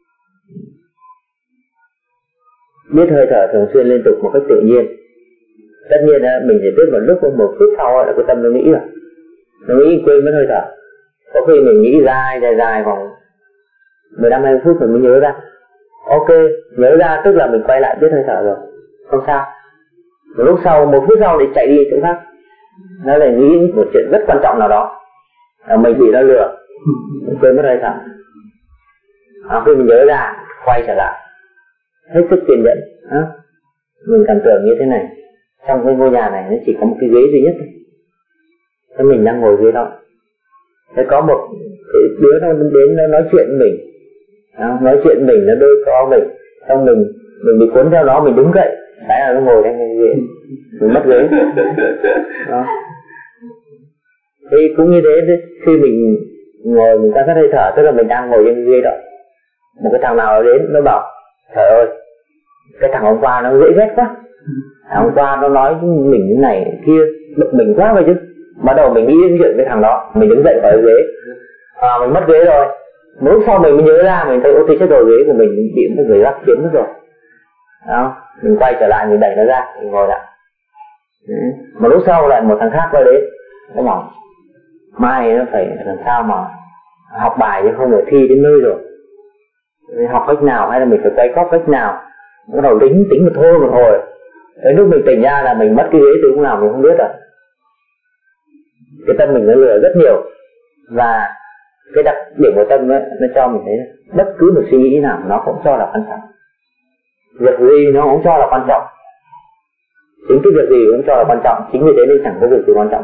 Biết hơi thở thường xuyên liên tục một cách tự nhiên. Tất nhiên mình chỉ biết một lúc, một phút sau là cái tâm nó nghĩ rồi, nó nghĩ quên mất hơi thở. Có khi mình nghĩ dài khoảng 15-20 phút rồi mới nhớ ra. Ok, nhớ ra tức là mình quay lại biết hơi thở rồi, không sao. Một lúc sau, 1 phút sau thì chạy đi chỗ khác, nó lại nghĩ một chuyện rất quan trọng nào đó, mình bị nó lừa, mình quên mất hơi thở. Khi mình nhớ ra, quay trở lại, hết sức kiên nhẫn. Mình cảm tưởng như thế này, trong cái ngôi nhà này nó chỉ có một cái ghế duy nhất thôi, thế mình đang ngồi ghế đó. Thế có một cái đứa nó đến nó nói chuyện với mình, nói chuyện mình, nó đôi co mình, xong mình bị cuốn theo nó, mình đứng dậy, cái là nó ngồi trên cái ghế, mình mất ghế. Đó. Thì cũng như thế, khi mình ngồi mình quan sát hơi thở, tức là mình đang ngồi trên cái ghế đó. Một cái thằng nào đến nó bảo, trời ơi, cái thằng hôm qua nó dễ ghét quá, thằng hôm qua nó nói mình như này kia, bực mình quá vậy chứ. Bắt đầu mình nghĩ đến chuyện với thằng đó, mình đứng dậy khỏi ghế, mình mất ghế rồi. Một lúc sau mình mới nhớ ra, mình thấy ô thế chết rồi, ghế của mình bị một người gác chiếm mất rồi. Đó, mình quay trở lại, mình đẩy nó ra, mình ngồi lại. Một lúc sau lại một thằng khác quay đến, nó bảo mai nó phải làm sao mà học bài chứ không phải thi đến nơi rồi, học cách nào hay là mình phải quay cóp cách nào. Bắt đầu tính một thôi một hồi, đến lúc mình tỉnh ra là mình mất cái ghế từ lúc nào mình không biết rồi. Cái tâm mình nó lừa rất nhiều, và cái đặc điểm của tâm ấy, nó cho mình thấy bất cứ một suy nghĩ nào nó cũng cho là quan trọng, việc gì nó cũng cho là quan trọng. Chính cái việc gì cũng cho là quan trọng, chính vì thế nên chẳng có việc gì quan trọng.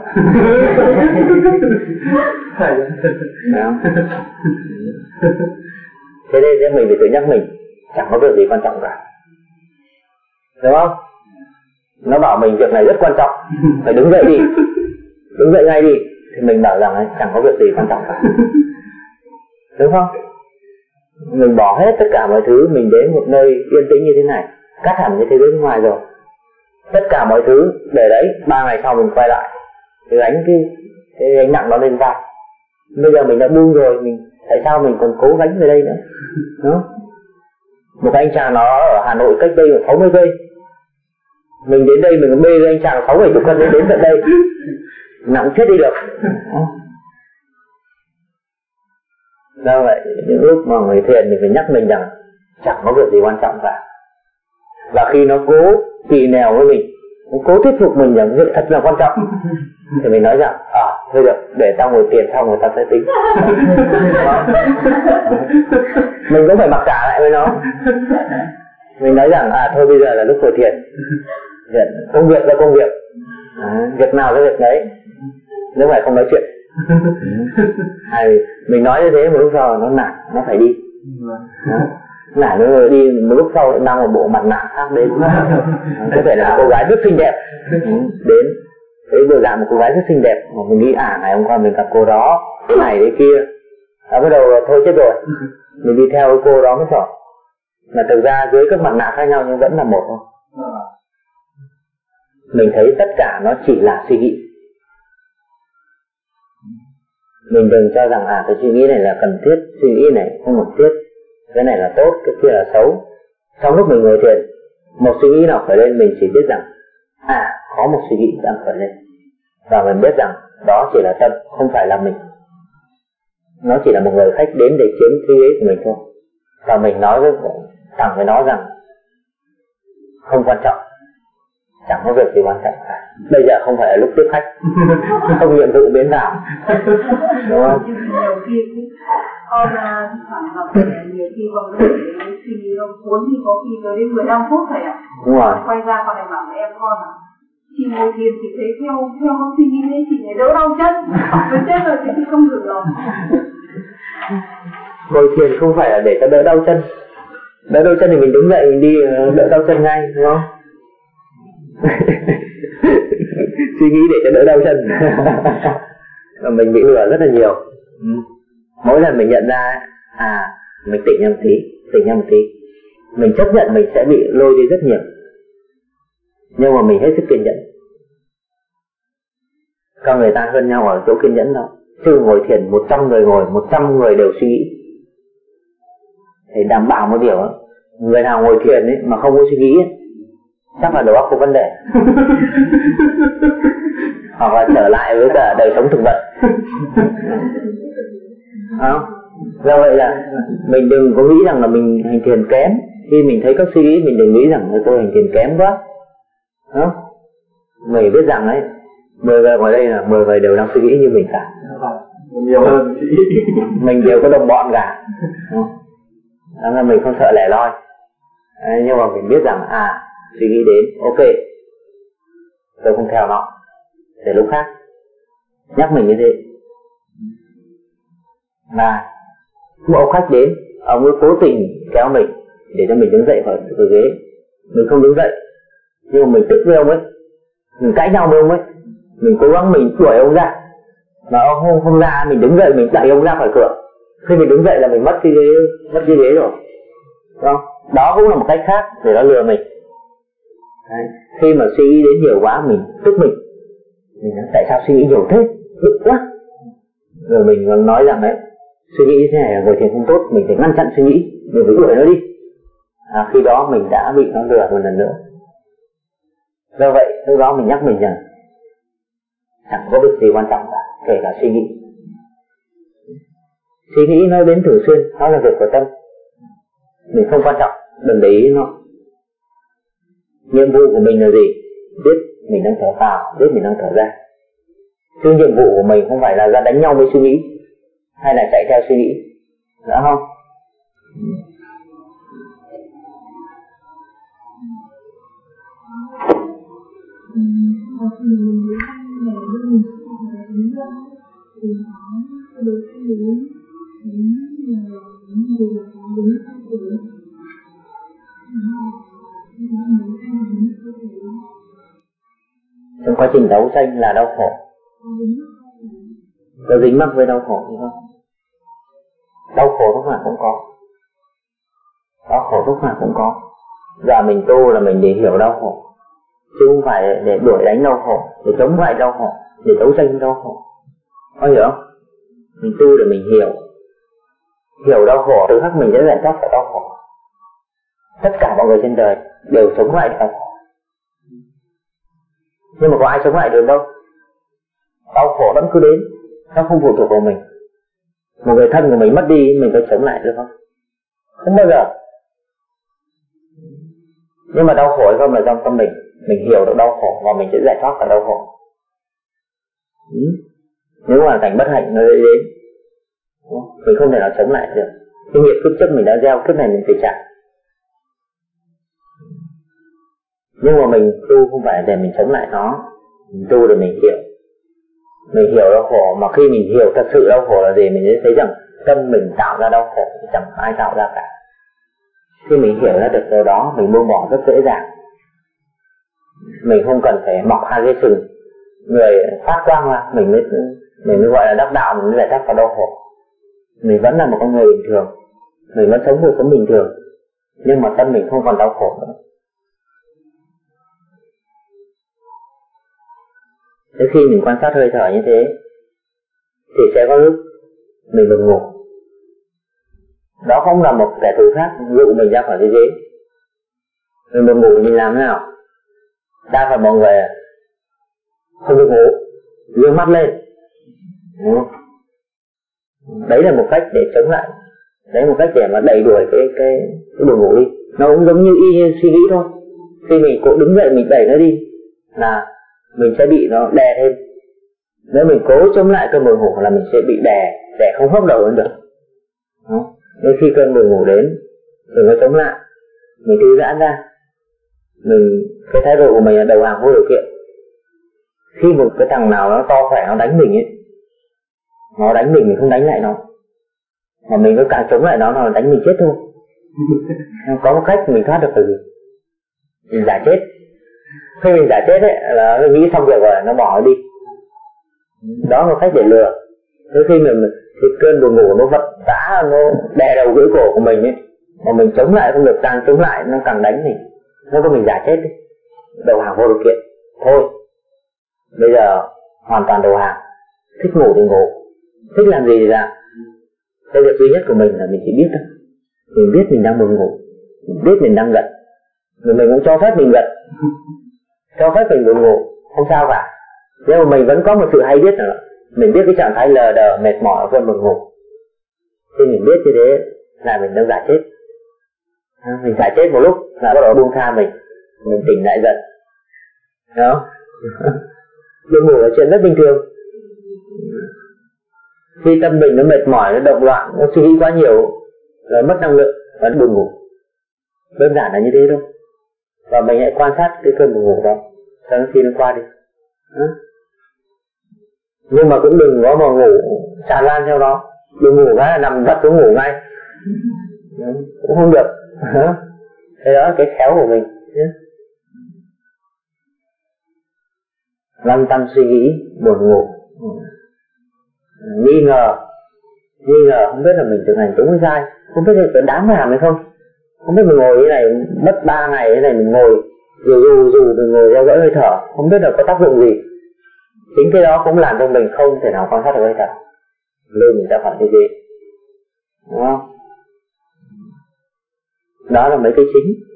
Thế nên mình phải tự nhắc mình chẳng có việc gì quan trọng cả, đúng không? Nó bảo mình việc này rất quan trọng, phải đứng dậy đi, đứng dậy ngay đi, thì mình bảo rằng chẳng có việc gì quan trọng cả, đúng không? Mình bỏ hết tất cả mọi thứ, mình đến một nơi yên tĩnh như thế này, cắt hẳn cái thế giới bên ngoài rồi, tất cả mọi thứ để đấy, 3 ngày sau mình quay lại thì gánh cái gánh nặng đó lên vai. Bây giờ mình đã buông rồi, mình tại sao mình còn cố gánh về đây nữa? Đó. Một anh chàng nó ở Hà Nội cách đây 60 cây, Mình đến đây mình bê với anh chàng 60-70 cân đến tận đây nặng chết đi được. Do vậy những lúc mà người thiền thì phải nhắc mình rằng chẳng có việc gì quan trọng cả. Và khi nó cố kỳ nèo với mình, nó cố thuyết phục mình rằng việc thật là quan trọng, thì mình nói rằng thôi được, để tao ngồi thiền xong người ta sẽ tính. Mình cũng phải mặc cả lại với nó. Mình nói rằng thôi bây giờ là lúc ngồi thiền, công việc là công việc, việc nào là việc đấy, nếu phải không nói chuyện. Mình nói như thế một lúc sau nó nản, nó phải đi. Nản nó đi, một lúc sau lại mang một bộ mặt nạ khác đến. Có thể là một cô gái rất xinh đẹp đến, thế vừa dạng một cô gái rất xinh đẹp mà mình nghĩ ngày hôm qua mình gặp cô đó, cái này cái kia, bắt đầu thôi chết rồi, mình đi theo cô đó mới phải. Mà thực ra dưới các mặt nạ khác nhau nhưng vẫn là một thôi. Mình thấy tất cả nó chỉ là suy nghĩ. Mình đừng cho rằng cái suy nghĩ này là cần thiết, suy nghĩ này không cần thiết, cái này là tốt, cái kia là xấu. Trong lúc mình ngồi thiền, một suy nghĩ nào khởi lên mình chỉ biết rằng có một suy nghĩ đang khởi lên, và mình biết rằng đó chỉ là tâm, không phải là mình. Nó chỉ là một người khách đến để chiếm cái ghế của mình thôi. Và mình nói thẳng với nó rằng không quan trọng, chẳng có việc gì quan trọng cả. Bây giờ không phải là lúc tiếp khách, không nhiệm vụ biến nào, đúng không? Nhiều khi con khoảng học nhiều khi con có thể suy nghĩ nó cuốn thì có khi tới đến 15 phút thầy ạ. Đúng rồi. Quay ra con này bảo với em con chị ngồi thiền chị thấy theo con suy nghĩ đấy chị thấy đỡ đau chân, với chết rồi thì chị không được rồi. Ngồi thiền không phải là để cho đỡ đau chân. Đỡ đau chân thì mình đứng dậy mình đi đỡ đau chân ngay, đúng không? Suy nghĩ để cho đỡ đau chân. Mình bị lừa rất là nhiều. Mỗi lần mình nhận ra mình tỉnh ra một tí, mình chấp nhận mình sẽ bị lôi đi rất nhiều, nhưng mà mình hết sức kiên nhẫn. Con người ta hơn nhau ở chỗ kiên nhẫn đâu. Chứ ngồi thiền 100 người ngồi, 100 người đều suy nghĩ, thì đảm bảo một điều, người nào ngồi thiền ấy mà không có suy nghĩ ấy, chắc là đầu óc có vấn đề. Hoặc là trở lại với cả đời sống thực vật. Do vậy là mình đừng có nghĩ rằng là mình hành thiền kém. Khi mình thấy các suy nghĩ mình đừng nghĩ rằng là tôi hành thiền kém quá. Mình biết rằng ấy, 10 người ngoài đây là 10 người đều đang suy nghĩ như mình cả. Nhiều hơn. Mình đều có đồng bọn cả. Đó là mình không sợ lẻ loi. Nhưng mà mình biết rằng suy nghĩ đến, ok, tôi không theo nó, để lúc khác. Nhắc mình như thế. Mà một ông khách đến, ông ấy cố tình kéo mình để cho mình đứng dậy khỏi ghế. Mình không đứng dậy, nhưng mà mình tức với ông ấy, mình cãi nhau với ông ấy, mình cố gắng mình đuổi ông ra, mà ông không ra, mình đứng dậy mình đẩy ông ra khỏi cửa. Khi mình đứng dậy là mình mất cái ghế rồi, đúng không? Đó cũng là một cách khác để nó lừa mình. Đấy. Khi mà suy nghĩ đến nhiều quá mình tức mình nói tại sao suy nghĩ nhiều thế, bực quá. Rồi mình còn nói rằng đấy, suy nghĩ như thế này là ngồi thiền không tốt, mình phải ngăn chặn suy nghĩ, mình phải đuổi nó đi. Khi đó mình đã bị nó lừa một lần nữa. Do vậy lúc đó mình nhắc mình rằng chẳng có việc gì quan trọng cả, kể cả suy nghĩ. Suy nghĩ nó đến thường xuyên, nó là việc của tâm, mình không quan trọng, đừng để ý nó. Nhiệm vụ của mình là gì? Biết mình đang thở vào, biết mình đang thở ra. Chứ nhiệm vụ của mình không phải là ra đánh nhau với suy nghĩ, hay là chạy theo suy nghĩ, đã không? Trong quá trình đấu tranh là đau khổ. Có dính mắc với đau khổ hay không? Đau khổ lúc nào cũng có. Đau khổ lúc nào cũng có. Và mình tu là mình để hiểu đau khổ, chứ không phải để đuổi đánh đau khổ, để chống lại đau khổ, để đấu tranh với đau khổ. Có hiểu không? Mình tu để mình hiểu đau khổ, từ khắc mình sẽ giải thoát khỏi đau khổ. Tất cả mọi người trên đời đều chống lại đau khổ. Nhưng mà có ai chống lại được đâu. Đau khổ vẫn cứ đến, nó không phụ thuộc vào mình. Một người thân của mình mất đi, mình có chống lại được không? Không bao giờ. Nhưng mà đau khổ hay không là trong tâm mình hiểu được đau khổ và mình sẽ giải thoát khỏi đau khổ. Nếu hoàn cảnh bất hạnh nó đến, mình không thể nào chống lại được. Cái nghiệp kiếp trước mình đã gieo, kiếp này mình phải trả. Nhưng mà mình tu không phải để mình chống lại nó, mình tu để mình hiểu. Mình hiểu đau khổ, mà khi mình hiểu thật sự đau khổ là gì, mình sẽ thấy rằng tâm mình tạo ra đau khổ, chẳng ai tạo ra cả. Khi mình hiểu ra được điều đó, mình buông bỏ rất dễ dàng. Mình không cần phải mọc hai cái sừng, người phát quang ra, mình mới gọi là đắc đạo, mình mới giải thoát khỏi đau khổ. Mình vẫn là một con người bình thường, mình vẫn sống cuộc sống bình thường, nhưng mà tâm mình không còn đau khổ nữa. Thế khi mình quan sát hơi thở như thế, thì sẽ có lúc mình buồn ngủ. Đó không là một kẻ thù khác dụ mình ra khỏi cái ghế. Mình buồn ngủ mình làm thế nào? Đa phần mọi người không được ngủ, dương mắt lên. Đấy là một cách để chống lại. Đấy là một cách để mà đẩy đuổi cái buồn ngủ đi. Nó cũng giống như y như suy nghĩ thôi. Khi mình cố đứng dậy mình đẩy nó đi là mình sẽ bị nó đè thêm. Nếu mình cố chống lại cơn buồn ngủ là mình sẽ bị đè không hấp đầu lên được. Nên khi cơn buồn ngủ đến, đừng có chống lại, mình thư giãn ra. Cái thái độ của mình là đầu hàng vô điều kiện. Khi một cái thằng nào nó to khỏe nó đánh mình ấy, nó đánh mình không đánh lại nó, mà mình cứ càng chống lại nó đánh mình chết thôi. Có một cách mình thoát được là gì? Mình giải chết. Khi mình giải chết ấy là nó nghĩ xong việc rồi, nó bỏ nó đi. Đó là một cách để lừa. Thế khi cái cơn buồn ngủ nó vật vã, nó đè đầu gãy cổ của mình ấy, mà mình chống lại không được, càng chống lại nó càng đánh mình. Nó có mình giải chết đi, đầu hàng vô điều kiện. Thôi, bây giờ hoàn toàn đầu hàng. Thích ngủ thì ngủ, thích làm gì thì làm. Cái việc duy nhất của mình là mình chỉ biết thôi. Mình biết mình đang buồn ngủ, mình biết mình đang gật, mình cũng cho phép mình gật, cho phép mình buồn ngủ, không sao cả. Nhưng mà mình vẫn có một sự hay biết nữa. Mình biết cái trạng thái lờ đờ, mệt mỏi ở cơn buồn ngủ. Khi mình biết như thế là mình đang giải chết. Mình giải chết một lúc là bắt đầu buông tha mình tỉnh lại dần. Đó. Buồn ngủ là chuyện rất bình thường. Khi tâm mình nó mệt mỏi, nó động loạn, nó suy nghĩ quá nhiều, nó mất năng lượng và nó buồn ngủ. Đơn giản là như thế thôi. Và mình hãy quan sát cái cơn buồn ngủ đó cho đến khi nó qua đi. Nhưng mà cũng đừng có mà ngủ tràn lan theo đó. Đừng ngủ cái là nằm vật xuống ngủ ngay, cũng không được. Thế đó là cái khéo của mình. Lăn tăn suy nghĩ, buồn ngủ, nghi ngờ không biết là mình thực hành đúng hay sai, không biết là có đáng làm hay không, không biết mình ngồi như này mất 3 ngày thế này, mình ngồi dù mình ngồi theo dõi hơi thở, không biết là có tác dụng gì. Chính cái đó cũng làm cho mình không thể nào quan sát được hơi thở, lôi mình ra khỏi cái gì, đúng không? Đó là mấy cái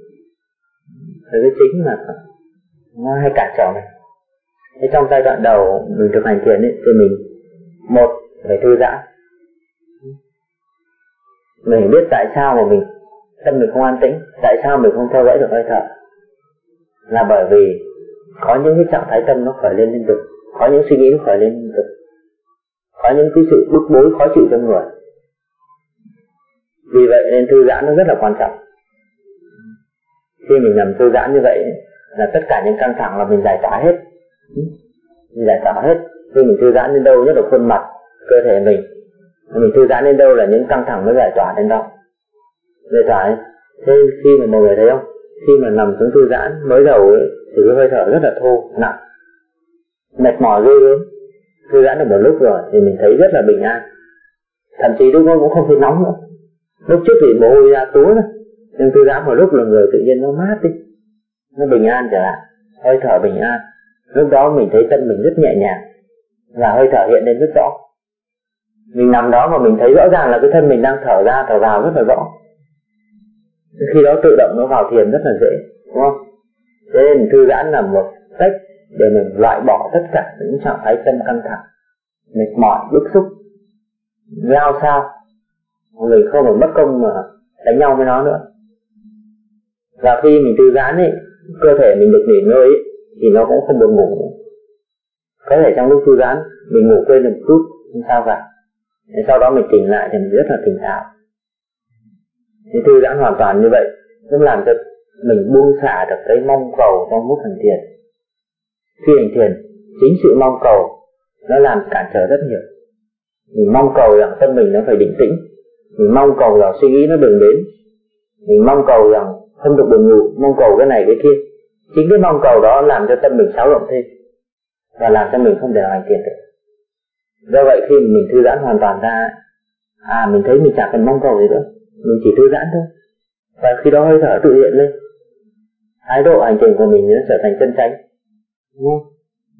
chính mà nó hay cản trở mình. Thế trong giai đoạn đầu mình thực hành thiền ấy, thì mình một phải thư giãn. Mình biết tại sao mà tâm mình không an tĩnh, tại sao mình không theo dõi được hơi thở, là bởi vì có những cái trạng thái tâm nó khởi lên liên tục, có những suy nghĩ nó khởi lên liên tục, có những cái sự bức bối khó chịu trong người. Vì vậy nên thư giãn nó rất là quan trọng. Khi mình nằm thư giãn như vậy là tất cả những căng thẳng là mình giải tỏa hết. Khi mình thư giãn đến đâu, nhất là khuôn mặt, cơ thể mình thư giãn đến đâu là những căng thẳng nó giải tỏa đến đó. Giải tỏa ấy. Thế khi mà mọi người thấy không, khi mà nằm xuống thư giãn mới đầu ấy, thì cái hơi thở rất là thô, nặng, mệt mỏi ghê gớm. Thư giãn được một lúc rồi thì mình thấy rất là bình an. Thậm chí lúc đó cũng không thấy nóng nữa. Lúc trước thì mồ hôi ra túa rồi, nhưng thư giãn một lúc là người tự nhiên nó mát đi, nó bình an trở lại, hơi thở bình an. Lúc đó mình thấy tâm mình rất nhẹ nhàng và hơi thở hiện lên rất rõ. Mình nằm đó mà mình thấy rõ ràng là cái thân mình đang thở ra thở vào rất là rõ. Khi đó tự động nó vào thiền rất là dễ, đúng không? Thế nên thư giãn là một cách để mình loại bỏ tất cả những trạng thái tâm căng thẳng, mệt mỏi, bức xúc, lao sao. Mình không phải mất công mà đánh nhau với nó nữa. Và khi mình thư giãn ấy, cơ thể mình được nghỉ ngơi ấy, thì nó cũng không buồn ngủ nữa. Có thể trong lúc thư giãn mình ngủ quên được một chút, không sao cả. Sau đó mình tỉnh lại thì mình rất là tỉnh táo. Thì thư giãn hoàn toàn như vậy nó làm cho mình buông xả được cái mong cầu trong lúc hành thiền. Khi hành thiền, chính sự mong cầu nó làm cản trở rất nhiều. Mình mong cầu rằng tâm mình nó phải định tĩnh, mình mong cầu rằng suy nghĩ nó đừng đến, mình mong cầu rằng không được buồn ngủ, mong cầu cái này cái kia. Chính cái mong cầu đó làm cho tâm mình xáo động thêm và làm cho mình không thể hành thiền được. Do vậy khi mình thư giãn hoàn toàn ra, mình thấy mình chẳng cần mong cầu gì nữa, mình chỉ thư giãn thôi. Và khi đó hơi thở tự hiện lên, thái độ hành trình của mình nó trở thành chân chánh. Đúng không?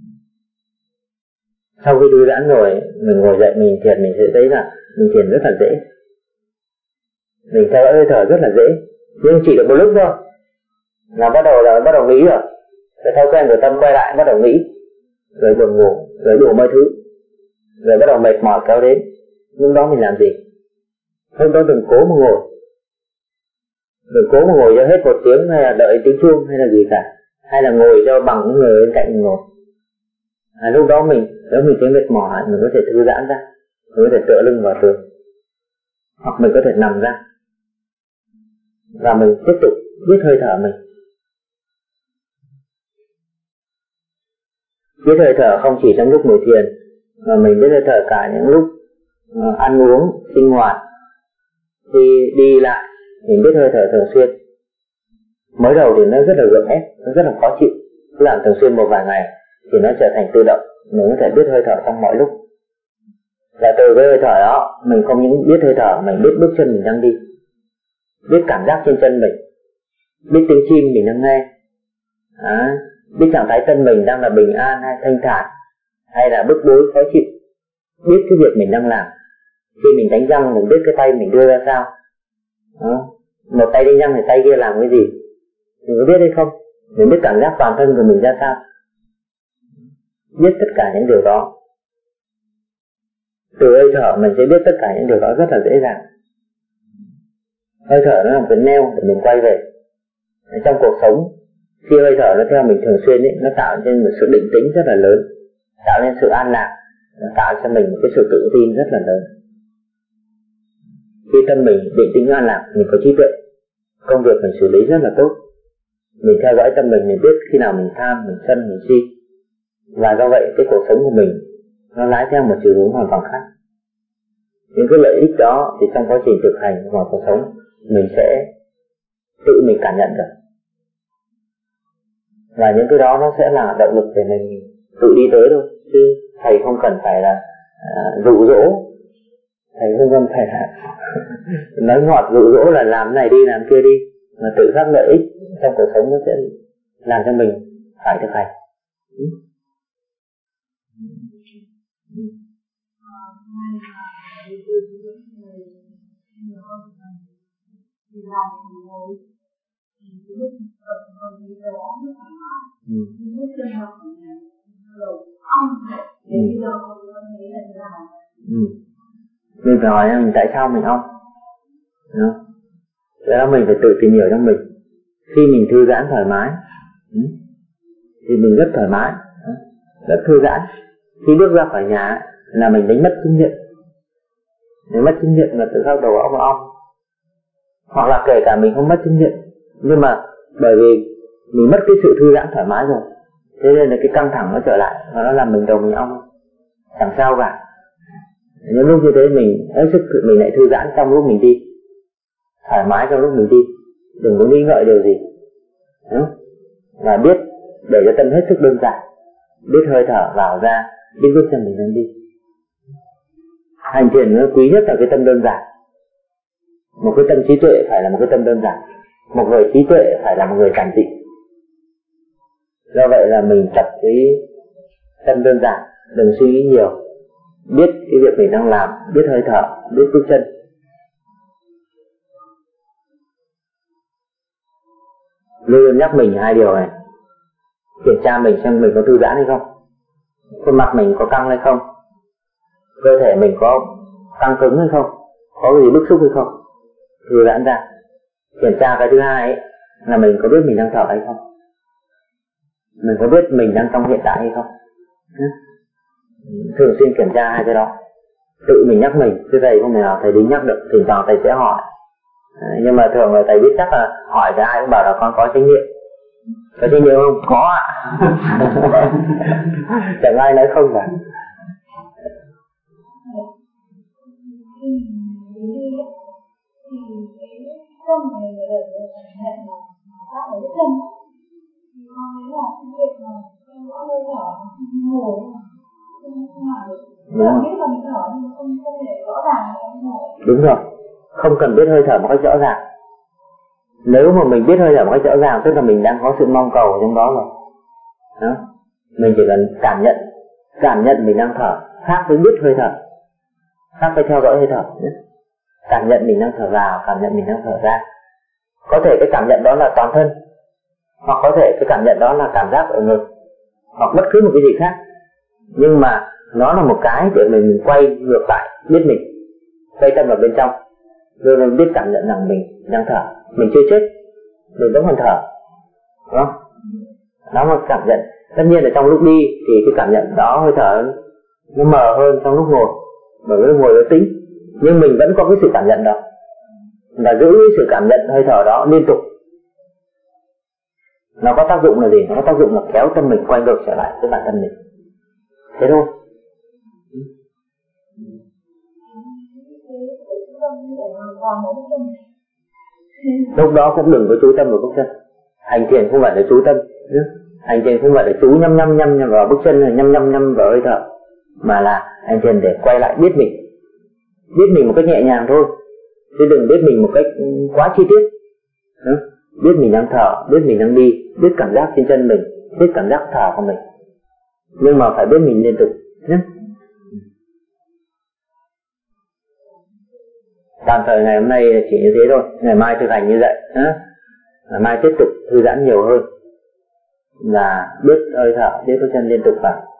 Sau khi thư giãn rồi, mình ngồi dậy mình thiền, mình sẽ thấy là mình thiền rất là dễ. Mình theo dõi hơi thở rất là dễ, nhưng chỉ được một lúc thôi là bắt đầu nghĩ rồi. Cái thói quen của tâm quay lại bắt đầu nghĩ, rồi buồn ngủ, rồi đủ mọi thứ, rồi bắt đầu mệt mỏi kéo đến. Lúc đó mình làm gì? Hôm đó đừng cố mà ngồi, đừng cố mà ngồi cho hết 1 tiếng hay là đợi tiếng chuông hay là gì cả, hay là ngồi cho bằng những người bên cạnh mình ngồi. Lúc đó nếu mình thấy mệt mỏi, mình có thể thư giãn ra, mình có thể tựa lưng vào tường, hoặc mình có thể nằm ra và mình tiếp tục biết hơi thở mình. Biết hơi thở không chỉ trong lúc ngồi thiền, mà mình biết hơi thở cả những lúc ăn uống, sinh hoạt, khi đi lại, mình biết hơi thở thường xuyên. Mới đầu thì nó rất là gượng ép, nó rất là khó chịu, cứ làm thường xuyên một vài ngày thì nó trở thành tự động, mình có thể biết hơi thở trong mọi lúc. Và từ cái hơi thở đó, mình không những biết hơi thở, mình biết bước chân mình đang đi, biết cảm giác trên chân mình, biết tiếng chim mình đang nghe, biết trạng thái tâm mình đang là bình an hay thanh thản, hay là bức bối khó chịu, biết cái việc mình đang làm. Khi mình đánh răng, mình biết cái tay mình đưa ra sao. Một tay đánh răng thì tay kia làm cái gì, mình có biết hay không? Mình biết cảm giác toàn thân của mình ra sao. Biết tất cả những điều đó. Từ hơi thở mình sẽ biết tất cả những điều đó rất là dễ dàng. Hơi thở nó là một cái neo để mình quay về. Trong cuộc sống, khi hơi thở nó theo mình thường xuyên ấy, nó tạo nên một sự định tĩnh rất là lớn, tạo nên sự an lạc, nó tạo cho mình một cái sự tự tin rất là lớn. Khi tâm mình định tĩnh an lạc, mình có trí tuệ, công việc mình xử lý rất là tốt. Mình theo dõi tâm mình biết khi nào mình tham, mình sân, mình si. Và do vậy cái cuộc sống của mình nó lái theo một chiều hướng hoàn toàn khác. Những cái lợi ích đó thì trong quá trình thực hành vào cuộc sống mình sẽ tự mình cảm nhận được. Và những cái đó nó sẽ là động lực để mình tự đi tới thôi. Chứ thầy không cần phải là dụ dỗ, thầy không cần phải là nói ngọt dụ dỗ là làm này đi làm kia đi, mà tự giác lợi ích trong cuộc sống nó sẽ làm cho mình phải thực hành. Mình phải hỏi em tại sao mình ong. Thế đó mình phải tự tìm hiểu trong mình. Khi mình thư giãn thoải mái thì mình rất thoải mái, rất thư giãn. Khi bước ra khỏi nhà là mình đánh mất kinh nghiệm. Mình mất kinh nghiệm là tự khắc đầu óc ong. Hoặc là kể cả mình không mất kinh nghiệm, nhưng mà bởi vì mình mất cái sự thư giãn thoải mái rồi, thế nên là cái căng thẳng nó trở lại và nó làm mình đầu mình ong. Chẳng sao cả. Những lúc như thế mình hết sức mình lại thư giãn trong lúc mình đi, thoải mái trong lúc mình đi, đừng có nghĩ ngợi điều gì. Và biết để cho tâm hết sức đơn giản, biết hơi thở vào ra, biết bước chân mình đang đi. Hành thiền nó quý nhất là cái tâm đơn giản. Một cái tâm trí tuệ phải là một cái tâm đơn giản. Một người trí tuệ phải là một người giản dị. Do vậy là mình tập cái tâm đơn giản, đừng suy nghĩ nhiều, biết cái việc mình đang làm, biết hơi thở, biết bước chân. Luôn nhắc mình 2 điều này. kiểm tra mình xem mình có thư giãn hay không, khuôn mặt mình có căng hay không, cơ thể mình có căng cứng hay không, có gì bức xúc hay không, thư giãn ra. Kiểm tra cái thứ hai ấy, là mình có biết mình đang thở hay không, mình có biết mình đang trong hiện tại hay không. Thường xuyên kiểm tra hai cái đó, tự mình nhắc mình, chứ thầy không thể nào thầy đính nhắc được, thỉnh thoảng thầy sẽ hỏi. Nhưng mà thường là thầy biết chắc là hỏi cái ai cũng bảo là con có trách nhiệm. Có trách nhiệm không? Có ạ. Chẳng ai nói không cả. Đúng rồi, không cần biết hơi thở một cách rõ ràng. Nếu mà mình biết hơi thở một cách rõ ràng, tức là mình đang có sự mong cầu trong đó rồi. Đó. Mình chỉ cần cảm nhận mình đang thở, khác với biết hơi thở, khác với theo dõi hơi thở. Cảm nhận mình đang thở vào, cảm nhận mình đang thở ra. Có thể cái cảm nhận đó là toàn thân, hoặc có thể cái cảm nhận đó là cảm giác ở ngực, hoặc bất cứ một cái gì khác. Nhưng mà nó là một cái để mình quay ngược lại, biết mình, quay tâm vào bên trong, rồi mình biết cảm nhận rằng mình đang thở, mình chưa chết, mình vẫn còn thở. Đó, đó là cảm nhận. Tất nhiên là trong lúc đi thì cái cảm nhận đó hơi thở nó mờ hơn trong lúc ngồi, bởi vì lúc ngồi nó tĩnh, nhưng mình vẫn có cái sự cảm nhận đó, và giữ cái sự cảm nhận hơi thở đó liên tục. Nó có tác dụng là gì? Nó có tác dụng là kéo tâm mình quay ngược trở lại với bản thân mình. Thế thôi. Lúc đó cũng đừng có chú tâm vào bước chân. Hành thiền không phải là chú tâm, hành thiền không phải là chú nhăm vào bước chân, hay nhăm vào hơi thở, mà là hành thiền để quay lại biết mình một cách nhẹ nhàng thôi, chứ đừng biết mình một cách quá chi tiết. Biết mình đang thở, biết mình đang đi, biết cảm giác trên chân mình, biết cảm giác thở của mình, nhưng mà phải biết mình liên tục nhé. Tạm thời ngày hôm nay chỉ như thế thôi, ngày mai thực hành như vậy, ngày mai tiếp tục thư giãn nhiều hơn, là biết hơi thở, biết bước chân liên tục vào.